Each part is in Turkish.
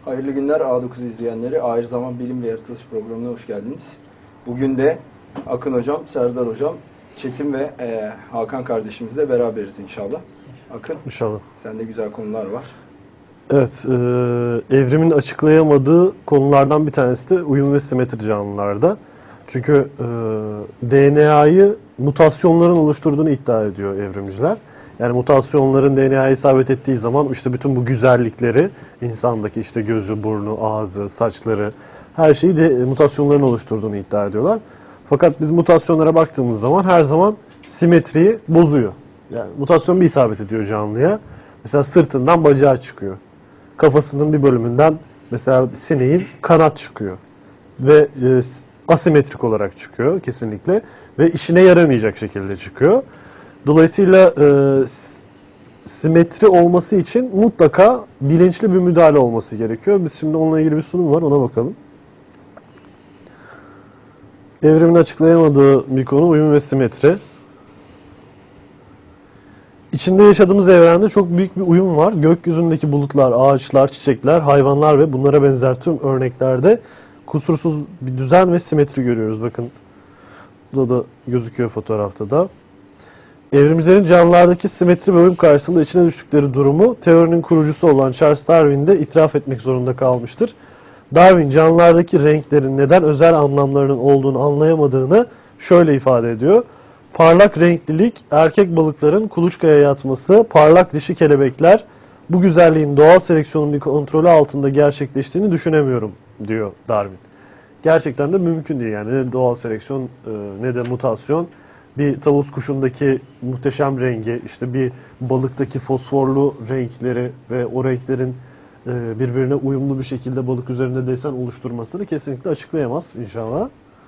Hayırlı günler A9 izleyenleri. Ahir Zaman Bilim ve Yaratılış programına hoş geldiniz. Bugün de Akın Hocam, Serdar Hocam, Çetin ve Hakan kardeşimizle beraberiz inşallah. Akın, İnşallah. sende güzel konular var. Evet, evrimin açıklayamadığı konulardan bir tanesi de uyum ve simetri canlılarda. Çünkü DNA'yı mutasyonların oluşturduğunu iddia ediyor evrimciler. Yani mutasyonların DNA'ya isabet ettiği zaman işte bütün bu güzellikleri, insandaki işte gözü, burnu, ağzı, saçları, her şeyi de mutasyonların oluşturduğunu iddia ediyorlar. Fakat biz mutasyonlara baktığımız zaman her zaman simetriyi bozuyor. Yani mutasyon bir isabet ediyor canlıya. Mesela sırtından bacağı çıkıyor. Kafasının bir bölümünden mesela sineğin kanat çıkıyor. Ve asimetrik olarak çıkıyor kesinlikle. Ve işine yaramayacak şekilde çıkıyor. Dolayısıyla simetri olması için mutlaka bilinçli bir müdahale olması gerekiyor. Biz şimdi onunla ilgili bir sunum var, ona bakalım. Evrimin açıklayamadığı bir konu uyum ve simetri. İçinde yaşadığımız evrende çok büyük bir uyum var. Gökyüzündeki bulutlar, ağaçlar, çiçekler, hayvanlar ve bunlara benzer tüm örneklerde kusursuz bir düzen ve simetri görüyoruz. Bakın burada da gözüküyor fotoğrafta da. Evrimcilerin canlılardaki simetri ve uyum karşısında içine düştükleri durumu teorinin kurucusu olan Charles Darwin de itiraf etmek zorunda kalmıştır. Darwin canlılardaki renklerin neden özel anlamlarının olduğunu anlayamadığını şöyle ifade ediyor. Parlak renklilik, erkek balıkların kuluçkaya yatması, parlak dişi kelebekler, bu güzelliğin doğal seleksiyonun bir kontrolü altında gerçekleştiğini düşünemiyorum diyor Darwin. Gerçekten de mümkün değil yani ne doğal seleksiyon ne de mutasyon. Bir tavus kuşundaki muhteşem rengi, işte bir balıktaki fosforlu renkleri ve o renklerin birbirine uyumlu bir şekilde balık üzerinde desen oluşturmasını kesinlikle açıklayamaz inşallah.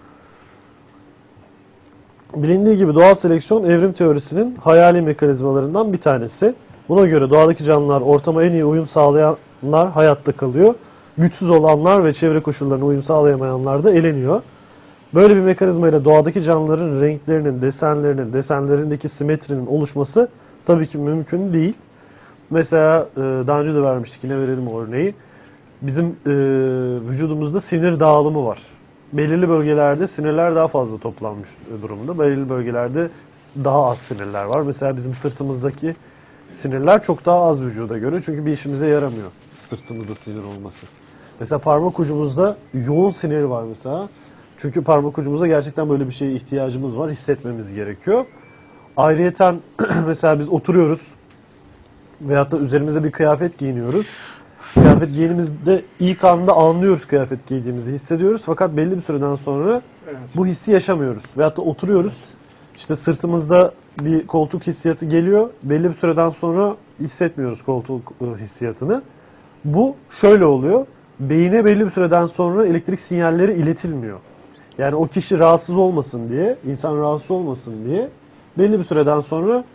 Bilindiği gibi doğal seleksiyon evrim teorisinin hayali mekanizmalarından bir tanesi. Buna göre doğadaki canlılar ortama en iyi uyum sağlayanlar hayatta kalıyor. Güçsüz olanlar ve çevre koşullarına uyum sağlayamayanlar da eleniyor. Böyle bir mekanizma ile doğadaki canlıların renklerinin, desenlerindeki simetrinin oluşması tabii ki mümkün değil. Mesela daha önce de vermiştik, yine verelim o örneği. Bizim vücudumuzda sinir dağılımı var. Belirli bölgelerde sinirler daha fazla toplanmış durumda. Belirli bölgelerde daha az sinirler var. Mesela bizim sırtımızdaki sinirler çok daha az vücuda göre. Çünkü bir işimize yaramıyor sırtımızda sinir olması. Mesela parmak ucumuzda yoğun sinir var mesela. Çünkü parmak ucumuza gerçekten böyle bir şeye ihtiyacımız var. Hissetmemiz gerekiyor. Ayrıyeten mesela biz oturuyoruz. Veyahut da üzerimize bir kıyafet giyiniyoruz. Kıyafet giyinimizde ilk anda anlıyoruz kıyafet giydiğimizi, hissediyoruz. Fakat belli bir süreden sonra bu hissi yaşamıyoruz. Veyahut da oturuyoruz. İşte sırtımızda bir koltuk hissiyatı geliyor. Belli bir süreden sonra hissetmiyoruz koltuk hissiyatını. Bu şöyle oluyor. Beyine belli bir süreden sonra elektrik sinyalleri iletilmiyor. Yani o kişi rahatsız olmasın diye, insan rahatsız olmasın diye belli bir süreden sonra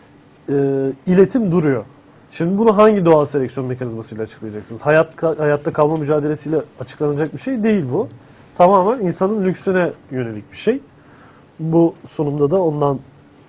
iletim duruyor. Şimdi bunu hangi doğal seleksiyon mekanizmasıyla açıklayacaksınız? Hayatta kalma mücadelesiyle açıklanacak bir şey değil bu. Tamamen insanın lüksüne yönelik bir şey. Bu sunumda da ondan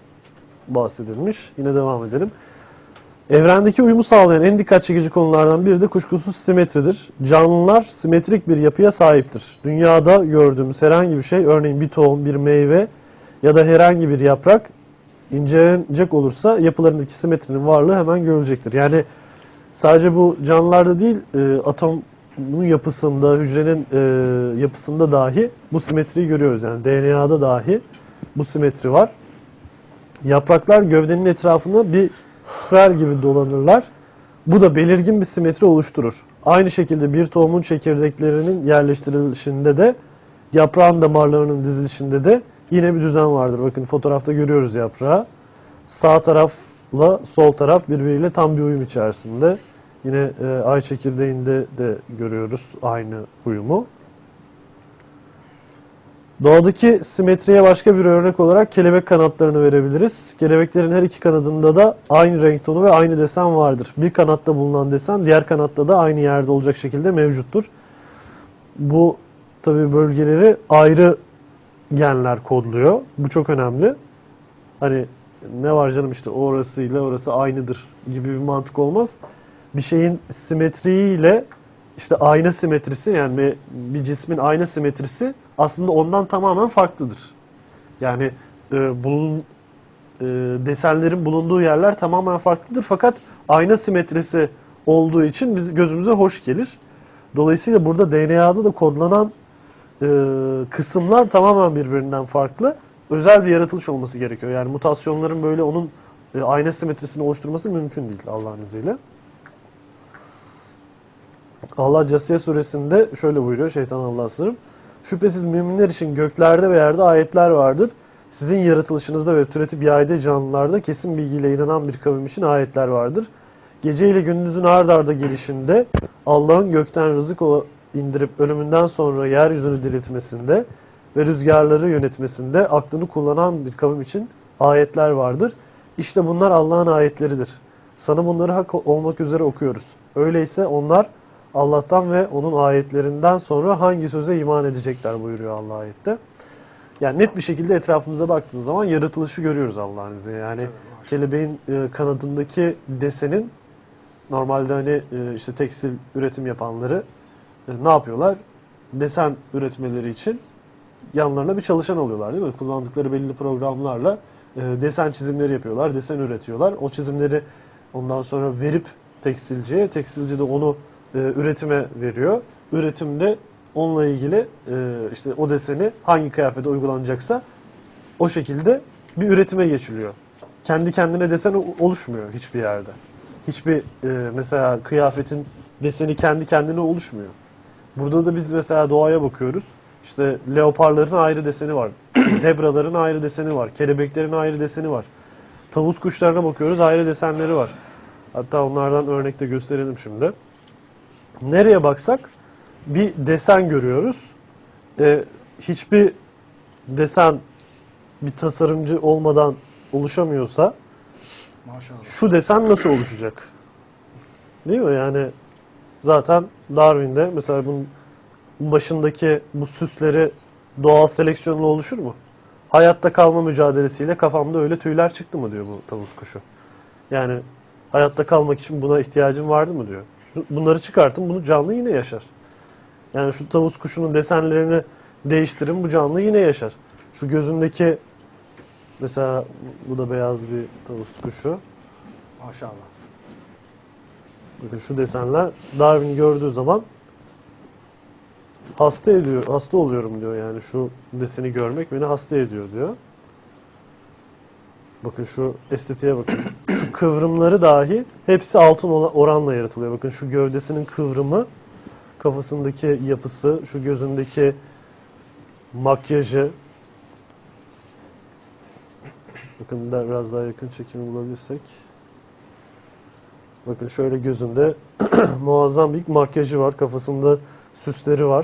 bahsedilmiş. Yine devam edelim. Evrendeki uyumu sağlayan en dikkat çekici konulardan biri de kuşkusuz simetridir. Canlılar simetrik bir yapıya sahiptir. Dünyada gördüğümüz herhangi bir şey, örneğin bir tohum, bir meyve ya da herhangi bir yaprak incelenecek olursa yapılarındaki simetrinin varlığı hemen görülecektir. Yani sadece bu canlılarda değil, atomun yapısında, hücrenin yapısında dahi bu simetriyi görüyoruz. Yani DNA'da dahi bu simetri var. Yapraklar gövdenin etrafında bir spiral gibi dolanırlar. Bu da belirgin bir simetri oluşturur. Aynı şekilde bir tohumun çekirdeklerinin yerleştirilişinde de, yaprağın damarlarının dizilişinde de yine bir düzen vardır. Bakın fotoğrafta görüyoruz yaprağı. Sağ tarafla sol taraf birbiriyle tam bir uyum içerisinde. Yine ay çekirdeğinde de görüyoruz aynı uyumu. Doğadaki simetriye başka bir örnek olarak kelebek kanatlarını verebiliriz. Kelebeklerin her iki kanadında da aynı renk tonu ve aynı desen vardır. Bir kanatta bulunan desen diğer kanatta da aynı yerde olacak şekilde mevcuttur. Bu tabii bölgeleri ayrı genler kodluyor. Bu çok önemli. Hani ne var canım işte orasıyla orası aynıdır gibi bir mantık olmaz. Bir şeyin simetriyle işte ayna simetrisi, yani bir cismin ayna simetrisi aslında ondan tamamen farklıdır. Yani desenlerin bulunduğu yerler tamamen farklıdır fakat ayna simetrisi olduğu için biz gözümüze hoş gelir. Dolayısıyla burada DNA'da da kodlanan kısımlar tamamen birbirinden farklı. Özel bir yaratılış olması gerekiyor. Yani mutasyonların böyle onun ayna simetrisini oluşturması mümkün değil Allah'ın izniyle. Allah Câsiye suresinde şöyle buyuruyor, şeytan Allah'a sığınırım. Şüphesiz müminler için göklerde ve yerde ayetler vardır. Sizin yaratılışınızda ve türetip yaydığı canlılarda kesin bilgiyle inanan bir kavim için ayetler vardır. Gece ile gündüzün ard arda gelişinde Allah'ın gökten rızık indirip ölümünden sonra yeryüzünü diriltmesinde ve rüzgarları yönetmesinde aklını kullanan bir kavim için ayetler vardır. İşte bunlar Allah'ın ayetleridir. Sana bunları hak olmak üzere okuyoruz. Öyleyse onlar Allah'tan ve onun ayetlerinden sonra hangi söze iman edecekler buyuruyor Allah ayette. Yani net bir şekilde etrafımıza baktığımız zaman yaratılışı görüyoruz Allah'ın izniyle. Yani kelebeğin kanadındaki desenin normalde hani işte tekstil üretim yapanları ne yapıyorlar? Desen üretmeleri için yanlarına bir çalışan alıyorlar değil mi? Kullandıkları belli programlarla desen çizimleri yapıyorlar, desen üretiyorlar. O çizimleri ondan sonra verip tekstilciye, tekstilci de onu üretime veriyor. Üretimde onunla ilgili işte o deseni hangi kıyafete uygulanacaksa o şekilde bir üretime geçiliyor. Kendi kendine desen oluşmuyor hiçbir yerde. Hiçbir mesela kıyafetin deseni kendi kendine oluşmuyor. Burada da biz mesela doğaya bakıyoruz. İşte leoparların ayrı deseni var. Zebraların ayrı deseni var. Kelebeklerin ayrı deseni var. Tavus kuşlarına bakıyoruz, ayrı desenleri var. Hatta onlardan örnek de gösterelim şimdi. Nereye baksak bir desen görüyoruz. Hiçbir desen bir tasarımcı olmadan oluşamıyorsa Maşallah. şu desen nasıl oluşacak? Değil mi? Yani zaten Darwin'de mesela bunun başındaki bu süsleri doğal seleksiyonla oluşur mu? Hayatta kalma mücadelesiyle kafamda öyle tüyler çıktı mı diyor bu tavus kuşu. Yani hayatta kalmak için buna ihtiyacım vardı mı diyor. Bunları çıkartın, bunu canlı yine yaşar. Yani şu tavus kuşunun desenlerini değiştirin, bu canlı yine yaşar. Şu gözündeki mesela bu da beyaz bir tavus kuşu. Maşallah. Bakın şu desenler Darwin gördüğü zaman hasta ediyor, hasta oluyorum diyor yani şu deseni görmek beni hasta ediyor diyor. Bakın şu estetiğe bakın. Şu kıvrımları dahi hepsi altın oranla yaratılıyor. Bakın şu gövdesinin kıvrımı, kafasındaki yapısı, şu gözündeki makyajı. Bakın biraz daha yakın çekimi bulabilirsek. Bakın şöyle gözünde muazzam bir makyajı var. Kafasında süsleri var.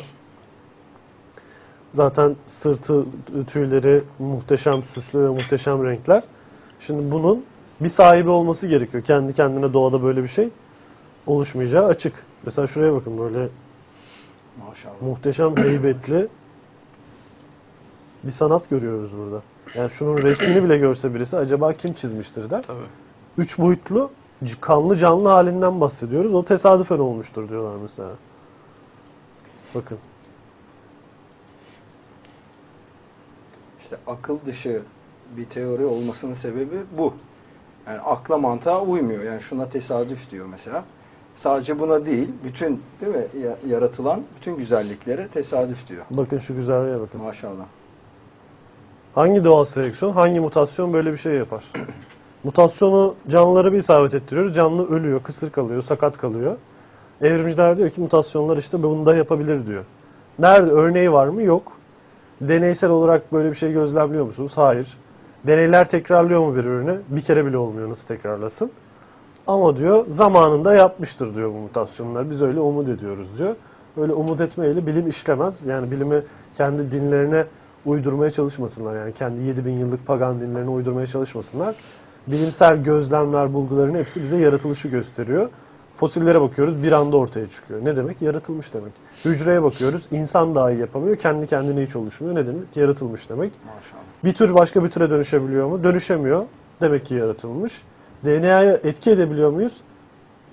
Zaten sırtı, tüyleri muhteşem süslü ve muhteşem renkler. Şimdi bunun bir sahibi olması gerekiyor. Kendi kendine doğada böyle bir şey oluşmayacağı açık. Mesela şuraya bakın böyle Maşallah. muhteşem heybetli bir sanat görüyoruz burada. Yani şunun resmini bile görse birisi acaba kim çizmiştir der. Tabii. 3 boyutlu kanlı canlı halinden bahsediyoruz. O tesadüfen olmuştur diyorlar mesela. Bakın. İşte akıl dışı bir teori olmasının sebebi bu. Yani akla mantığa uymuyor. Yani şuna tesadüf diyor mesela. Sadece buna değil, bütün değil mi yaratılan bütün güzelliklere tesadüf diyor. Bakın şu güzelliğe bakın. Maşallah. Hangi doğal seleksiyon, hangi mutasyon böyle bir şey yapar? Mutasyonu canlılara bir isabet ettiriyoruz. Canlı ölüyor, kısır kalıyor, sakat kalıyor. Evrimciler diyor ki mutasyonlar işte bunu da yapabilir diyor. Nerede örneği var mı? Yok. Deneysel olarak böyle bir şey gözlemliyor musunuz? Hayır. Deneyler tekrarlıyor mu birbirini? Bir kere bile olmuyor. Nasıl tekrarlasın? Ama diyor zamanında yapmıştır diyor bu mutasyonlar. Biz öyle umut ediyoruz diyor. Öyle umut etmeyle bilim işlemez. Yani bilimi kendi dinlerine uydurmaya çalışmasınlar. Yani kendi 7000 yıllık pagan dinlerine uydurmaya çalışmasınlar. Bilimsel gözlemler, bulguların hepsi bize yaratılışı gösteriyor. Fosillere bakıyoruz, bir anda ortaya çıkıyor. Ne demek? Yaratılmış demek. Hücreye bakıyoruz, insan dahi yapamıyor. Kendi kendine hiç oluşmuyor. Ne demek? Yaratılmış demek. Maşallah. Bir tür başka bir türe dönüşebiliyor mu? Dönüşemiyor. Demek ki yaratılmış. DNA'ya etki edebiliyor muyuz?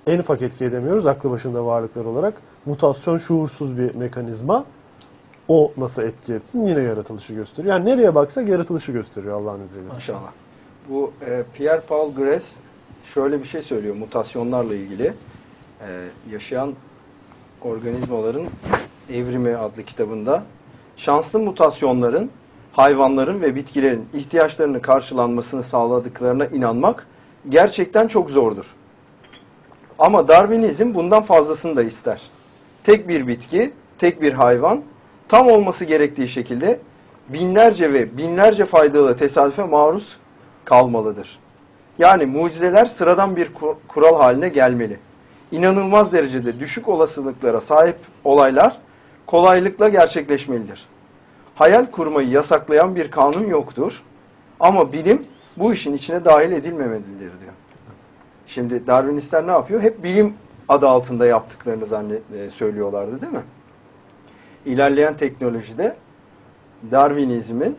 en ufak etki edemiyoruz aklı başında varlıklar olarak. Mutasyon şuursuz bir mekanizma. O nasıl etki etsin yine yaratılışı gösteriyor. Yani nereye baksak yaratılışı gösteriyor Allah'ın izniyle. İnşallah. Bu Pierre Paul Grace şöyle bir şey söylüyor mutasyonlarla ilgili. Yaşayan organizmaların Evrimi adlı kitabında şanslı mutasyonların hayvanların ve bitkilerin ihtiyaçlarını karşılanmasını sağladıklarına inanmak gerçekten çok zordur. Ama Darwinizm bundan fazlasını da ister. Tek bir bitki, tek bir hayvan tam olması gerektiği şekilde binlerce ve binlerce faydalı tesadüfe maruz kalmalıdır. Yani mucizeler sıradan bir kural haline gelmeli. İnanılmaz derecede düşük olasılıklara sahip olaylar kolaylıkla gerçekleşmelidir. Hayal kurmayı yasaklayan bir kanun yoktur ama bilim bu işin içine dahil edilmemelidir diyor. Şimdi Darwinistler ne yapıyor? Hep bilim adı altında yaptıklarını söylüyorlardı değil mi? İlerleyen teknolojide Darwinizmin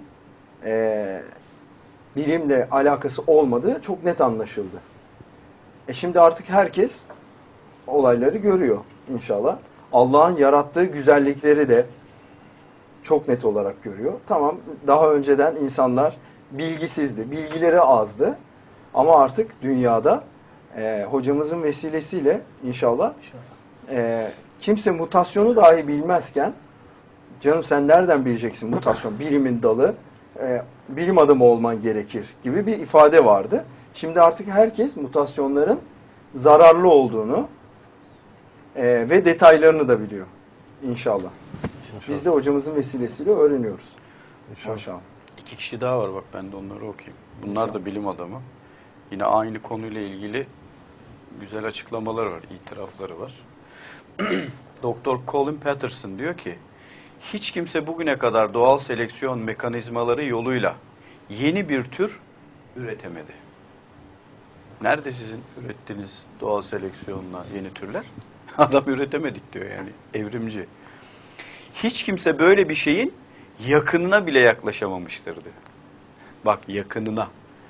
bilimle alakası olmadığı çok net anlaşıldı. Şimdi artık herkes olayları görüyor inşallah. Allah'ın yarattığı güzellikleri de çok net olarak görüyor. Tamam, daha önceden insanlar bilgisizdi, bilgileri azdı. Ama artık dünyada hocamızın vesilesiyle inşallah kimse mutasyonu dahi bilmezken, canım sen nereden bileceksin mutasyon, bilimin dalı, bilim adamı olman gerekir gibi bir ifade vardı. Şimdi artık herkes mutasyonların zararlı olduğunu ve detaylarını da biliyor inşallah. Biz de hocamızın vesilesiyle öğreniyoruz. İnşallah. 2 kişi daha var bak, ben de onları okuyayım. Bunlar da bilim adamı. Yine aynı konuyla ilgili güzel açıklamaları var, itirafları var. Doktor Colin Patterson diyor ki, hiç kimse bugüne kadar doğal seleksiyon mekanizmaları yoluyla yeni bir tür üretemedi. Nerede sizin ürettiğiniz doğal seleksiyonla yeni türler? Adam üretemedik diyor, yani evrimci. Hiç kimse böyle bir şeyin yakınına bile yaklaşamamıştır diyor. Bak, yakınına.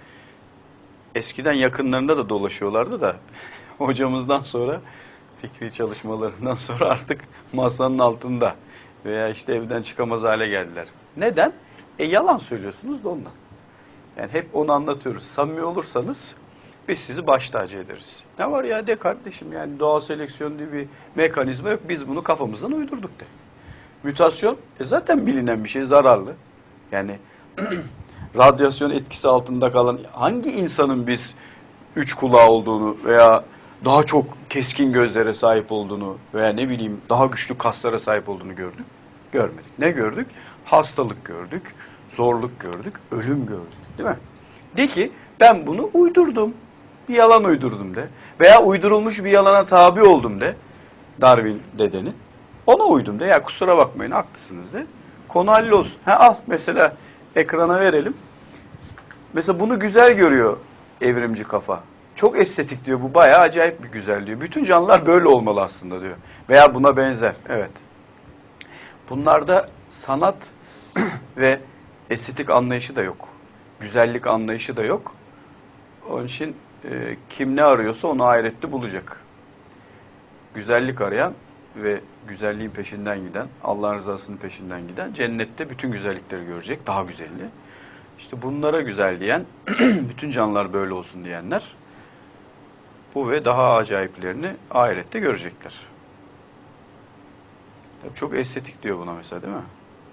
Eskiden yakınlarında da dolaşıyorlardı da hocamızdan sonra, fikri çalışmalarından sonra artık masanın altında veya işte evden çıkamaz hale geldiler. Neden? Yalan söylüyorsunuz da ondan. Yani hep onu anlatıyoruz. Samimi olursanız biz sizi baş tacı ederiz. Ne var ya de kardeşim, yani doğal seleksiyon diye bir mekanizma yok. Biz bunu kafamızdan uydurduk de. Mutasyon zaten bilinen bir şey, zararlı. Yani radyasyon etkisi altında kalan hangi insanın biz 3 kulağı olduğunu veya daha çok keskin gözlere sahip olduğunu veya ne bileyim daha güçlü kaslara sahip olduğunu gördük? Görmedik. Ne gördük? Hastalık gördük, zorluk gördük, ölüm gördük. Değil mi? De ki ben bunu uydurdum. Bir yalan uydurdum de. Veya uydurulmuş bir yalana tabi oldum de. Darwin dedenin. Ona uydum de. Ya kusura bakmayın, haklısınız de. Konu hallolsun. Al mesela ekrana verelim. Mesela bunu güzel görüyor evrimci kafa. Çok estetik diyor. Bu bayağı acayip bir güzel diyor. Bütün canlılar böyle olmalı aslında diyor. Veya buna benzer. Evet. Bunlarda sanat ve estetik anlayışı da yok. Güzellik anlayışı da yok. Onun için kim ne arıyorsa onu ahirette bulacak. Güzellik arayan ve güzelliğin peşinden giden, Allah'ın rızasının peşinden giden cennette bütün güzellikleri görecek, daha güzelini. İşte bunlara güzel diyen, bütün canlılar böyle olsun diyenler bu ve daha acayiplerini ahirette görecekler. Tabii çok estetik diyor buna mesela, değil mi?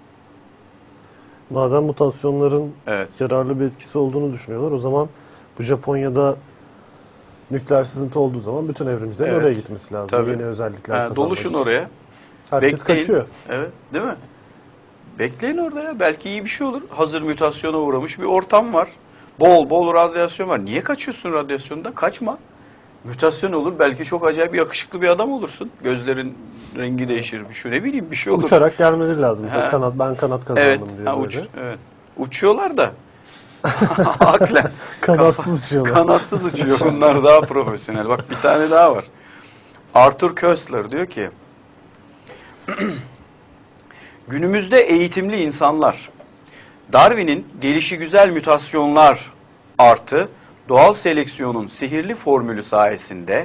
Madem mutasyonların Evet. yararlı bir etkisi olduğunu düşünüyorlar, o zaman bu Japonya'da nükleer sızıntı olduğu zaman bütün evrimcilerin Evet. oraya gitmesi lazım. Tabii. Yeni özellikler kazanmak Doluşun için. oraya. Herkes Bekleyin. kaçıyor. Evet, değil mi? Bekleyin orada ya. Belki iyi bir şey olur. Hazır mutasyona uğramış bir ortam var. Bol bol radyasyon var. Niye kaçıyorsun radyasyondan? Kaçma. Mutasyon olur. Belki çok acayip yakışıklı bir adam olursun. Gözlerin rengi değişir. Bir şey, ne bileyim, bir şey olur. Uçarak gelmeleri lazım. Mesela Ha. ben kanat kazandım Evet. diyor böyle. Evet. Uçuyorlar da. Aklen. Kanatsız uçuyorlar. Kanatsız uçuyor. Bunlar daha profesyonel. Bak bir tane daha var. Arthur Koestler diyor ki, günümüzde eğitimli insanlar Darwin'in gelişigüzel mutasyonlar artı doğal seleksiyonun sihirli formülü sayesinde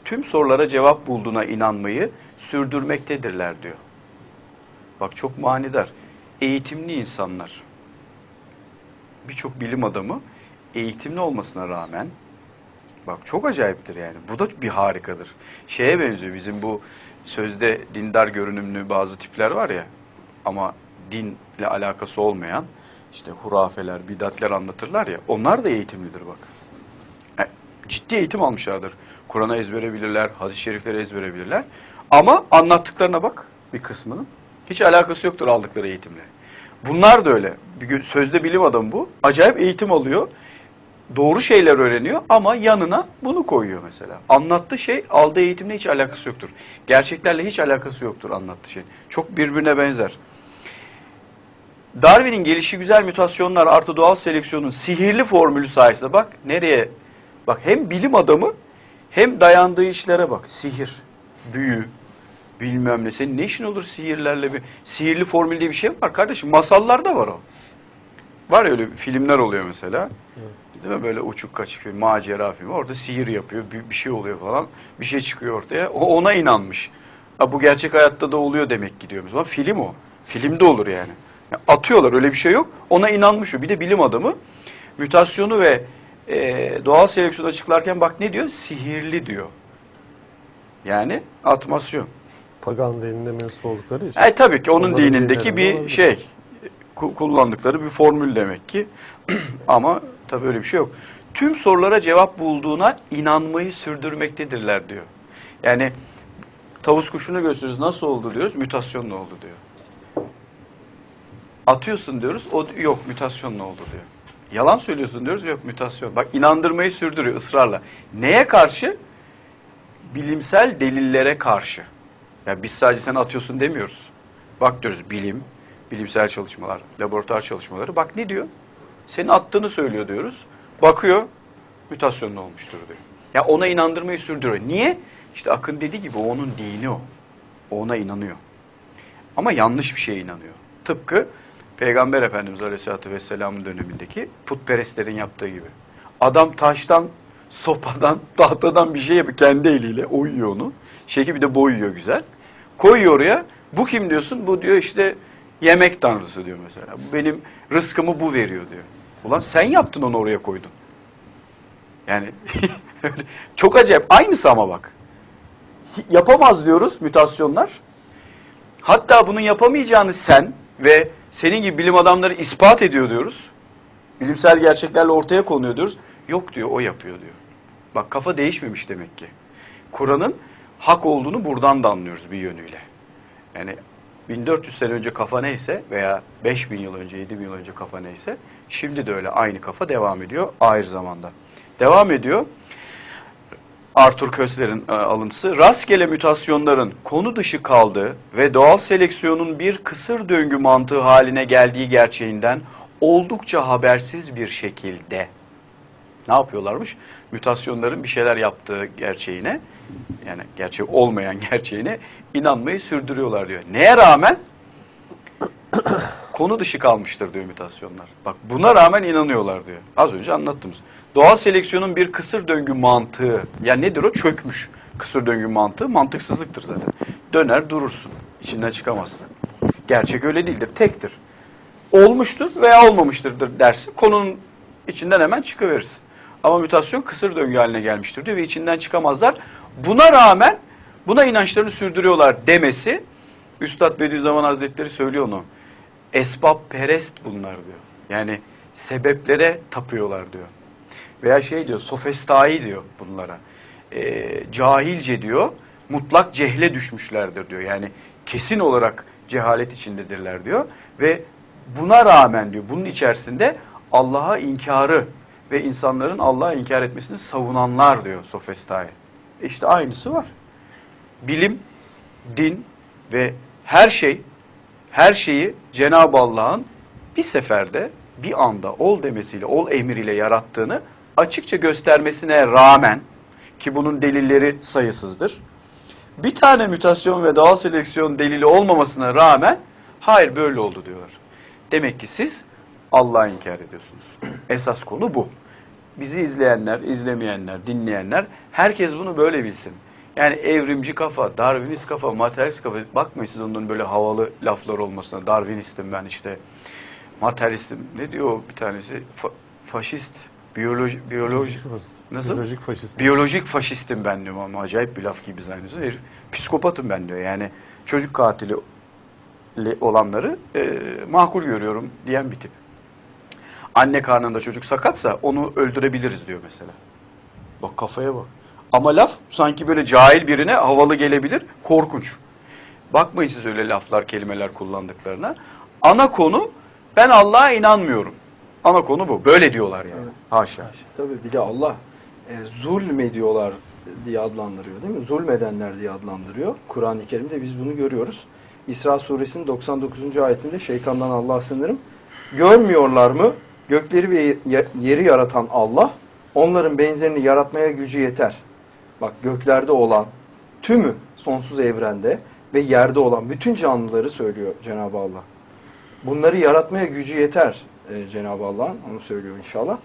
tüm sorulara cevap bulduğuna inanmayı sürdürmektedirler diyor. Bak çok manidar. Eğitimli insanlar, birçok bilim adamı eğitimli olmasına rağmen, bak çok acayiptir yani. Bu da bir harikadır. Şeye benziyor, bizim bu sözde dindar görünümlü bazı tipler var ya, ama dinle alakası olmayan işte hurafeler, bidatler anlatırlar ya, onlar da eğitimlidir bak. Ciddi eğitim almışlardır. Kur'an'ı ezbere bilirler, hadis-i şerifleri ezbere bilirler. Ama anlattıklarına bak, bir kısmının hiç alakası yoktur aldıkları eğitimle. Bunlar da öyle. Bir sözde bilim adamı bu. Acayip eğitim alıyor. Doğru şeyler öğreniyor ama yanına bunu koyuyor mesela. Anlattığı şey aldığı eğitimle hiç alakası yoktur. Gerçeklerle hiç alakası yoktur anlattığı şey. Çok birbirine benzer. Darwin'in gelişigüzel mutasyonlar artı doğal seleksiyonun sihirli formülü sayesinde bak nereye, bak hem bilim adamı hem dayandığı işlere bak. Sihir, büyü, bilmem ne. Senin ne işin olur sihirlerle, bir sihirli formül diye bir şey var kardeşim. Masallarda var o. Var ya öyle filmler oluyor mesela. Değil mi? Böyle uçuk kaçık bir macera filmi. Orada sihir yapıyor, bir şey oluyor falan. Bir şey çıkıyor ortaya. O ona inanmış. Ha, bu gerçek hayatta da oluyor demek ki diyor mesela. Film o. Filmde olur yani. Atıyorlar, öyle bir şey yok. Ona inanmış o. Bir de bilim adamı mutasyonu ve doğal seleksiyonu açıklarken bak ne diyor? Sihirli diyor. Yani atmasyon. Pagan dinine mensup oldukları için. Tabii ki onun onların dinindeki bir olabilir. şey. Kullandıkları bir formül demek ki. Ama tabii öyle bir şey yok. Tüm sorulara cevap bulduğuna inanmayı sürdürmektedirler diyor. Yani tavus kuşunu gösteriyoruz. Nasıl oldu diyoruz? Mütasyonla oldu diyor. Atıyorsun diyoruz. O yok, mütasyonla oldu diyor. Yalan söylüyorsun diyoruz. Yok, mütasyon. Bak inandırmayı sürdürüyor ısrarla. Neye karşı? Bilimsel delillere karşı. Yani biz sadece sen atıyorsun demiyoruz. Bak diyoruz bilim, bilimsel çalışmalar, laboratuvar çalışmaları. Bak ne diyor? Senin attığını söylüyor diyoruz. Bakıyor, mütasyonlu olmuştur diyor. Ya ona inandırmayı sürdürüyor. Niye? İşte Akın dediği gibi o onun dini o. O ona inanıyor. Ama yanlış bir şeye inanıyor. Tıpkı Peygamber Efendimiz Aleyhisselatü Vesselam'ın dönemindeki putperestlerin yaptığı gibi. Adam taştan, sopadan, tahtadan bir şey yapıyor. Kendi eliyle oyuyor onu. Bir de boyuyor güzel. Koyuyor oraya. Bu kim diyorsun? Bu diyor işte yemek tanrısı diyor mesela. Benim rızkımı bu veriyor diyor. Ulan sen yaptın onu oraya koydun. Yani çok acayip. Aynısı ama bak. Yapamaz diyoruz mütasyonlar. Hatta bunun yapamayacağını sen ve senin gibi bilim adamları ispat ediyor diyoruz. Bilimsel gerçeklerle ortaya konuyor diyoruz. Yok diyor, o yapıyor diyor. Bak kafa değişmemiş demek ki. Kur'an'ın hak olduğunu buradan da anlıyoruz bir yönüyle. Yani 1400 sene önce kafa neyse veya 5000 yıl önce, 7000 yıl önce kafa neyse, şimdi de öyle aynı kafa devam ediyor ahir zamanda. Devam ediyor. Arthur Koestler'in alıntısı, rastgele mütasyonların konu dışı kaldığı ve doğal seleksiyonun bir kısır döngü mantığı haline geldiği gerçeğinden oldukça habersiz bir şekilde ne yapıyorlarmış? Mütasyonların bir şeyler yaptığı gerçeğine, yani gerçek olmayan gerçeğine inanmayı sürdürüyorlar diyor. Neye rağmen? Konu dışı kalmıştır diyor mütasyonlar. Bak buna rağmen inanıyorlar diyor. Az önce anlattığımız. Doğal seleksiyonun bir kısır döngü mantığı. Yani nedir o? Çökmüş. Kısır döngü mantığı mantıksızlıktır zaten. Döner durursun. İçinden çıkamazsın. Gerçek öyle değildir. Tektir. Olmuştur veya olmamıştır dersin. Konunun içinden hemen çıkıverirsin. Ama mütasyon kısır döngü haline gelmiştir diyor ve içinden çıkamazlar. Buna rağmen buna inançlarını sürdürüyorlar demesi, Üstad Bediüzzaman Hazretleri söylüyor onu. Esbab perest bunlar diyor. Yani sebeplere tapıyorlar diyor. Veya şey diyor, sofestai diyor bunlara. Cahilce diyor, mutlak cehle düşmüşlerdir diyor. Yani kesin olarak cehalet içindedirler diyor. Ve buna rağmen diyor, bunun içerisinde Allah'a inkarı ve insanların Allah'a inkar etmesini savunanlar diyor sofestai. İşte aynısı var. Bilim, din ve her şeyi Cenab-ı Allah'ın bir seferde, bir anda ol demesiyle, ol emriyle yarattığını açıkça göstermesine rağmen, ki bunun delilleri sayısızdır, bir tane mütasyon ve doğal seleksiyon delili olmamasına rağmen hayır böyle oldu diyorlar. Demek ki siz Allah'ı inkar ediyorsunuz. Esas konu bu. Bizi izleyenler, izlemeyenler, dinleyenler, herkes bunu böyle bilsin. Yani evrimci kafa, Darwinist kafa, materyalist kafa. Bakmayın siz onların böyle havalı laflar olmasına. Darwinistim ben işte. Materyalistim. Ne diyor o bir tanesi? Faşist. Biyoloji. Nasıl? Biyolojik faşist. Biyolojik faşistim ben diyor ama acayip bir laf gibi zannediyorsun. Herif psikopatım ben diyor. Yani çocuk katili olanları makul görüyorum diyen bir tip. Anne karnında çocuk sakatsa onu öldürebiliriz diyor mesela. Bak kafaya bak. Ama laf sanki böyle cahil birine havalı gelebilir, korkunç. Bakmayın siz öyle laflar, kelimeler kullandıklarına. Ana konu ben Allah'a inanmıyorum. Ana konu bu. Böyle diyorlar yani. Evet. Haşa. Tabii bir de Allah zulmediyorlar diye adlandırıyor değil mi? Zulmedenler diye adlandırıyor. Kur'an-ı Kerim'de biz bunu görüyoruz. İsra suresinin 99. ayetinde şeytandan Allah'a sığınırım. Görmüyorlar mı? Gökleri ve yeri yaratan Allah, onların benzerini yaratmaya gücü yeter. Bak göklerde olan tümü sonsuz evrende ve yerde olan bütün canlıları söylüyor Cenab-ı Allah. Bunları yaratmaya gücü yeter Cenab-ı Allah'ın, onu söylüyor inşallah.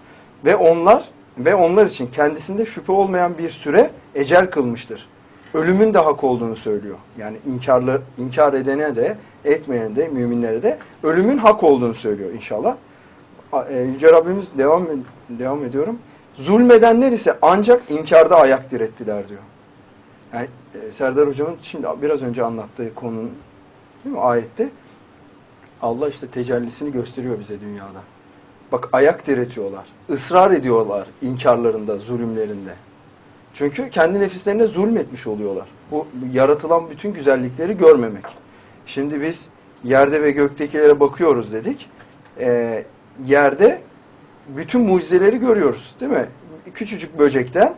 Ve onlar için kendisinde şüphe olmayan bir süre ecel kılmıştır. Ölümün de hak olduğunu söylüyor. Yani inkar edene de etmeyene de müminlere de ölümün hak olduğunu söylüyor inşallah. Yüce Rabbimiz devam ediyorum. Zulmedenler ise ancak inkarda ayak direttiler diyor. Yani Serdar Hocam'ın şimdi biraz önce anlattığı konunun değil mi, ayette Allah işte tecellisini gösteriyor bize dünyada. Bak ayak diretiyorlar. Israr ediyorlar inkarlarında, zulümlerinde. Çünkü kendi nefislerine zulmetmiş oluyorlar. Bu yaratılan bütün güzellikleri görmemek. Şimdi biz yerde ve göktekilere bakıyoruz dedik. Yerde bütün mucizeleri görüyoruz değil mi? Küçücük böcekten,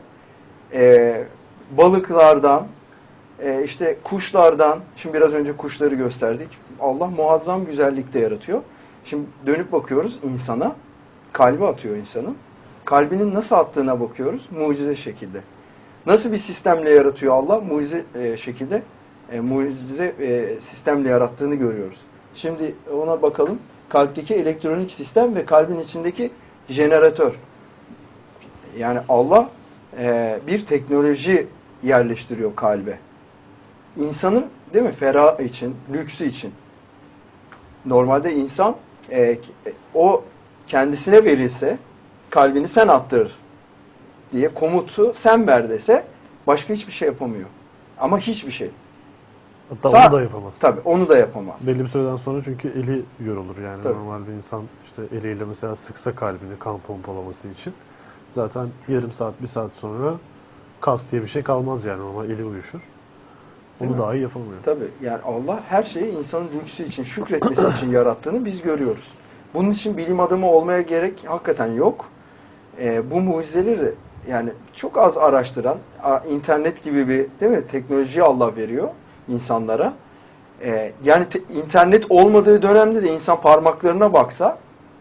balıklardan, işte kuşlardan, şimdi biraz önce kuşları gösterdik. Allah muazzam güzellikte yaratıyor. Şimdi dönüp bakıyoruz insana, kalbi atıyor insanın. Kalbinin nasıl attığına bakıyoruz, mucize şekilde. Nasıl bir sistemle yaratıyor Allah? Mucize şekilde, mucize sistemle yarattığını görüyoruz. Şimdi ona bakalım. Kalpteki elektronik sistem ve kalbin içindeki jeneratör. Yani Allah bir teknoloji yerleştiriyor kalbe. İnsanın değil mi ferah için, lüksü için. Normalde insan o kendisine verilse kalbini sen attır diye komutu sen ver dese başka hiçbir şey yapamıyor. Ama hiçbir şey. Hatta onu da yapamaz. Tabii onu da yapamaz. Belli bir süreden sonra çünkü eli yorulur yani. Tabii. Normal bir insan işte eliyle mesela sıksa kalbini kan pompalaması için zaten yarım saat, bir saat sonra kas diye bir şey kalmaz yani, ama eli uyuşur. Onu daha iyi yapamıyor. Tabii yani Allah her şeyi insanın lüksü için, şükretmesi için yarattığını biz görüyoruz. Bunun için bilim adamı olmaya gerek hakikaten yok. Bu mucizeleri yani çok az araştıran, internet gibi bir değil mi teknolojiyi Allah veriyor insanlara. Yani internet olmadığı dönemde de insan parmaklarına baksa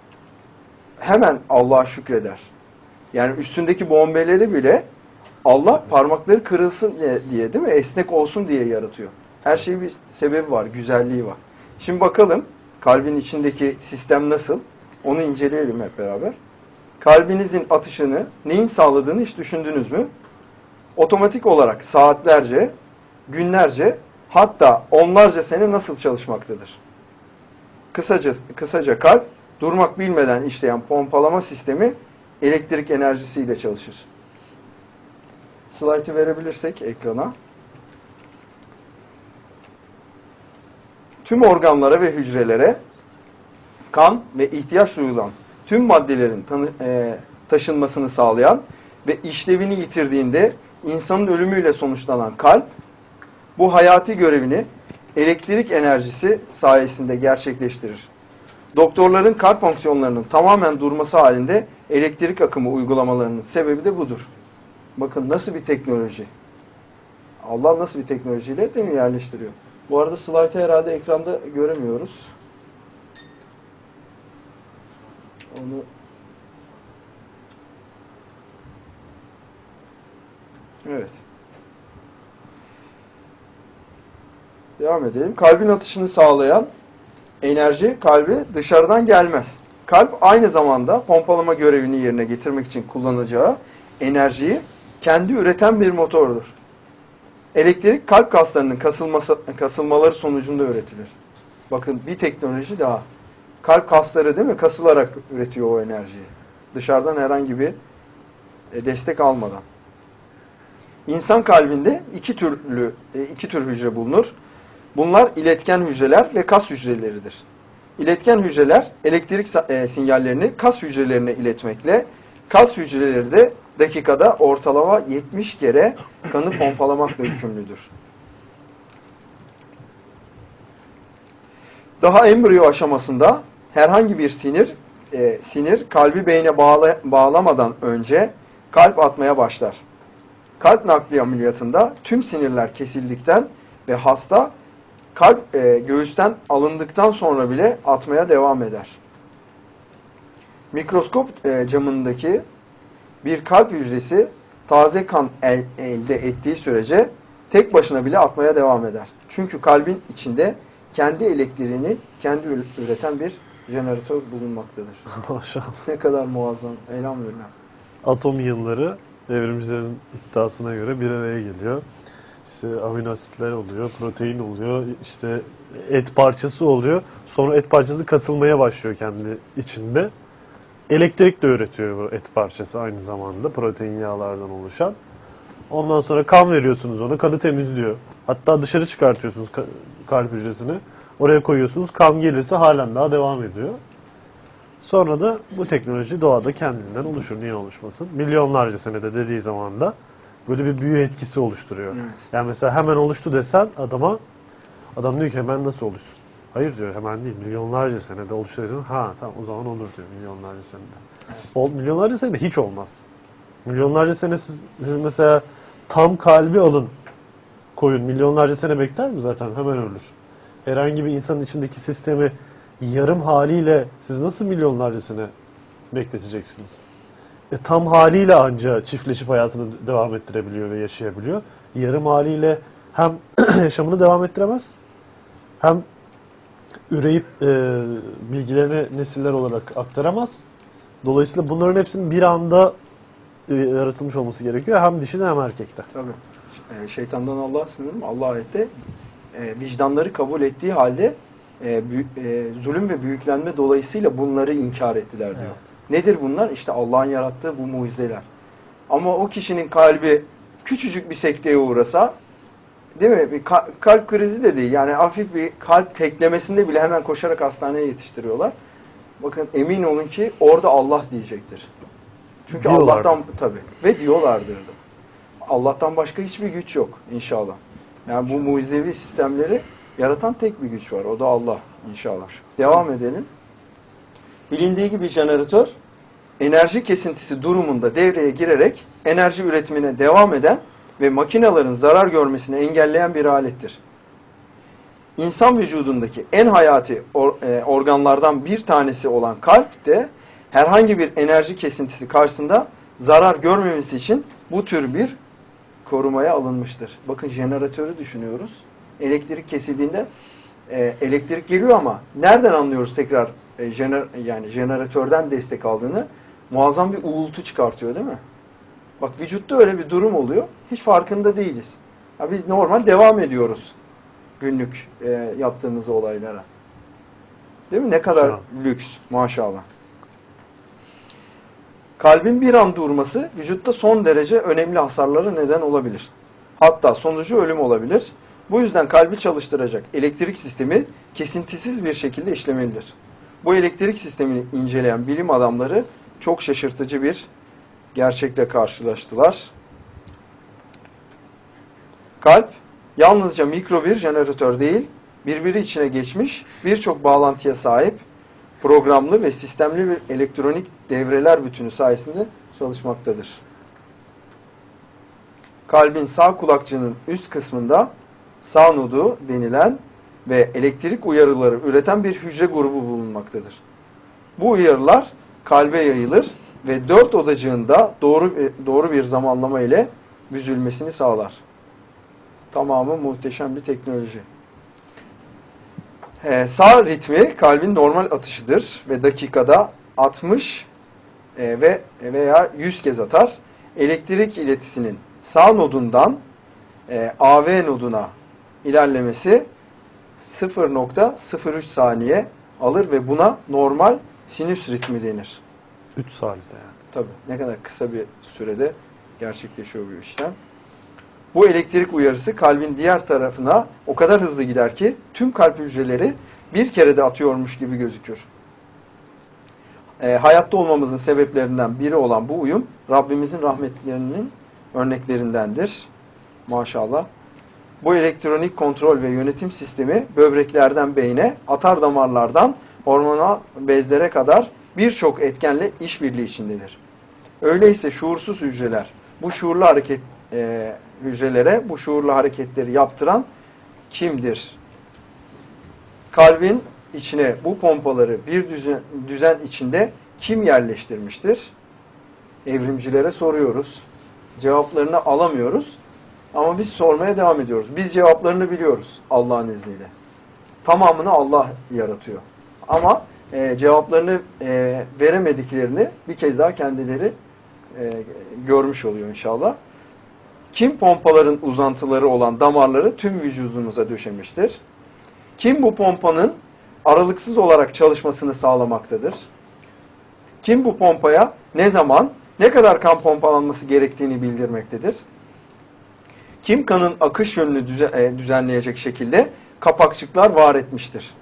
hemen Allah'a şükreder. Yani üstündeki bombeleri bile Allah parmakları kırılsın diye değil mi? Esnek olsun diye yaratıyor. Her şeyin bir sebebi var, güzelliği var. Şimdi bakalım kalbin içindeki sistem nasıl? Onu inceleyelim hep beraber. Kalbinizin atışını neyin sağladığını hiç düşündünüz mü? Otomatik olarak saatlerce, günlerce, hatta onlarca sene nasıl çalışmaktadır? Kısaca kalp durmak bilmeden işleyen pompalama sistemi elektrik enerjisiyle çalışır. Slaytı verebilirsek ekrana. Tüm organlara ve hücrelere kan ve ihtiyaç duyulan tüm maddelerin taşınmasını sağlayan ve işlevini yitirdiğinde insanın ölümüyle sonuçlanan kalp, bu hayati görevini elektrik enerjisi sayesinde gerçekleştirir. Doktorların kalp fonksiyonlarının tamamen durması halinde elektrik akımı uygulamalarının sebebi de budur. Bakın nasıl bir teknoloji. Allah nasıl bir teknolojiyle değil mi yerleştiriyor. Bu arada slaytı herhalde ekranda göremiyoruz. Onu evet. Devam edelim. Kalbin atışını sağlayan enerji kalbe dışarıdan gelmez. Kalp aynı zamanda pompalama görevini yerine getirmek için kullanacağı enerjiyi kendi üreten bir motordur. Elektrik kalp kaslarının kasılmaları sonucunda üretilir. Bakın bir teknoloji daha. Kalp kasları değil mi? Kasılarak üretiyor o enerjiyi. Dışarıdan herhangi bir destek almadan. İnsan kalbinde iki tür hücre bulunur. Bunlar iletken hücreler ve kas hücreleridir. İletken hücreler elektrik sinyallerini kas hücrelerine iletmekle, kas hücreleri de dakikada ortalama 70 kere kanı pompalamakla yükümlüdür. Daha embriyo aşamasında herhangi bir sinir kalbi beyne bağlamadan önce kalp atmaya başlar. Kalp nakli ameliyatında tüm sinirler kesildikten ve hasta kalp göğüsten alındıktan sonra bile atmaya devam eder. Mikroskop camındaki bir kalp hücresi taze kan elde ettiği sürece tek başına bile atmaya devam eder. Çünkü kalbin içinde kendi elektriğini kendi üreten bir jeneratör bulunmaktadır. Maşallah. Ne kadar muazzam. Elhamdülillah. Atom yığınları evrimcilerin iddiasına göre bir araya geliyor. İşte amino asitler oluyor, protein oluyor, işte et parçası oluyor. Sonra et parçası kasılmaya başlıyor kendi içinde. Elektrik de üretiyor bu et parçası aynı zamanda protein yağlardan oluşan. Ondan sonra kan veriyorsunuz ona, kanı temizliyor. Hatta dışarı çıkartıyorsunuz kalp hücresini. Oraya koyuyorsunuz, kan gelirse halen daha devam ediyor. Sonra da bu teknoloji doğada kendinden oluşur. Niye oluşmasın? Milyonlarca senede dediği zaman da böyle bir büyü etkisi oluşturuyor. Evet. Yani mesela hemen oluştu desen adama, adam diyor ki hemen nasıl oluşsun? Hayır diyor, hemen değil. Milyonlarca senede oluştu desen, ha tamam o zaman olur diyor milyonlarca senede. Evet. Milyonlarca senede hiç olmaz. Milyonlarca sene siz mesela tam kalbi alın, koyun. Milyonlarca sene bekler mi zaten? Hemen ölür. Herhangi bir insanın içindeki sistemi yarım haliyle siz nasıl milyonlarca sene bekleteceksiniz? Tam haliyle anca çiftleşip hayatını devam ettirebiliyor ve yaşayabiliyor. Yarım haliyle hem yaşamını devam ettiremez, hem üreyip bilgilerini nesiller olarak aktaramaz. Dolayısıyla bunların hepsinin bir anda yaratılmış olması gerekiyor. Hem dişide hem erkekte. Tabii. Şeytandan Allah'a sınırım. Allah ayette vicdanları kabul ettiği halde zulüm ve büyüklenme dolayısıyla bunları inkar ettiler diyor. Evet. Nedir bunlar? İşte Allah'ın yarattığı bu mucizeler. Ama o kişinin kalbi küçücük bir sekteye uğrasa, değil mi? Bir kalp krizi de değil. Yani hafif bir kalp teklemesinde bile hemen koşarak hastaneye yetiştiriyorlar. Bakın emin olun ki orada Allah diyecektir. Çünkü Diyorlardı. Allah'tan tabii ve diyorlardır da. Allah'tan başka hiçbir güç yok inşallah. Yani bu mucizevi sistemleri yaratan tek bir güç var. O da Allah inşallah. Devam edelim. Bilindiği gibi jeneratör enerji kesintisi durumunda devreye girerek enerji üretimine devam eden ve makinelerin zarar görmesini engelleyen bir alettir. İnsan vücudundaki en hayati organlardan bir tanesi olan kalp de herhangi bir enerji kesintisi karşısında zarar görmemesi için bu tür bir korumaya alınmıştır. Bakın jeneratörü düşünüyoruz. Elektrik kesildiğinde elektrik geliyor ama nereden anlıyoruz tekrar yani jeneratörden destek aldığını? Muazzam bir uğultu çıkartıyor değil mi? Bak vücutta öyle bir durum oluyor. Hiç farkında değiliz. Ya biz normal devam ediyoruz günlük yaptığımız olaylara. Değil mi? Ne kadar lüks maşallah. Kalbin bir an durması vücutta son derece önemli hasarlara neden olabilir. Hatta sonucu ölüm olabilir. Bu yüzden kalbi çalıştıracak elektrik sistemi kesintisiz bir şekilde işlemelidir. Bu elektrik sistemini inceleyen bilim adamları çok şaşırtıcı bir gerçekle karşılaştılar. Kalp yalnızca mikro bir jeneratör değil, birbiri içine geçmiş birçok bağlantıya sahip programlı ve sistemli bir elektronik devreler bütünü sayesinde çalışmaktadır. Kalbin sağ kulakçığının üst kısmında sağ nodu denilen ve elektrik uyarıları üreten bir hücre grubu bulunmaktadır. Bu uyarılar kalbe yayılır ve dört odacığında doğru bir zamanlama ile büzülmesini sağlar. Tamamı muhteşem bir teknoloji. Sağ ritmi kalbin normal atışıdır ve dakikada 60 veya 100 kez atar. Elektrik iletisinin sağ nodundan AV noduna ilerlemesi 0,03 saniye alır ve buna normal sinüs ritmi denir. 3 salise yani. Tabii ne kadar kısa bir sürede gerçekleşiyor bu işlem. Bu elektrik uyarısı kalbin diğer tarafına o kadar hızlı gider ki tüm kalp hücreleri bir kerede atıyormuş gibi gözükür. Hayatta olmamızın sebeplerinden biri olan bu uyum Rabbimizin rahmetlerinin örneklerindendir. Maşallah. Bu elektronik kontrol ve yönetim sistemi böbreklerden beyne, atar damarlardan hormonal bezlere kadar birçok etkenle işbirliği içindedir. Öyleyse şuursuz hücreler bu şuurlu hücrelere bu şuurlu hareketleri yaptıran kimdir? Kalbin içine bu pompaları bir düzen içinde kim yerleştirmiştir? Evrimcilere soruyoruz. Cevaplarını alamıyoruz. Ama biz sormaya devam ediyoruz. Biz cevaplarını biliyoruz Allah'ın izniyle. Tamamını Allah yaratıyor. Ama cevaplarını veremediklerini bir kez daha kendileri görmüş oluyor inşallah. Kim pompaların uzantıları olan damarları tüm vücudumuza döşemiştir? Kim bu pompanın aralıksız olarak çalışmasını sağlamaktadır? Kim bu pompaya ne zaman, ne kadar kan pompalanması gerektiğini bildirmektedir? Kim kanın akış yönünü düzenleyecek şekilde kapakçıklar var etmiştir?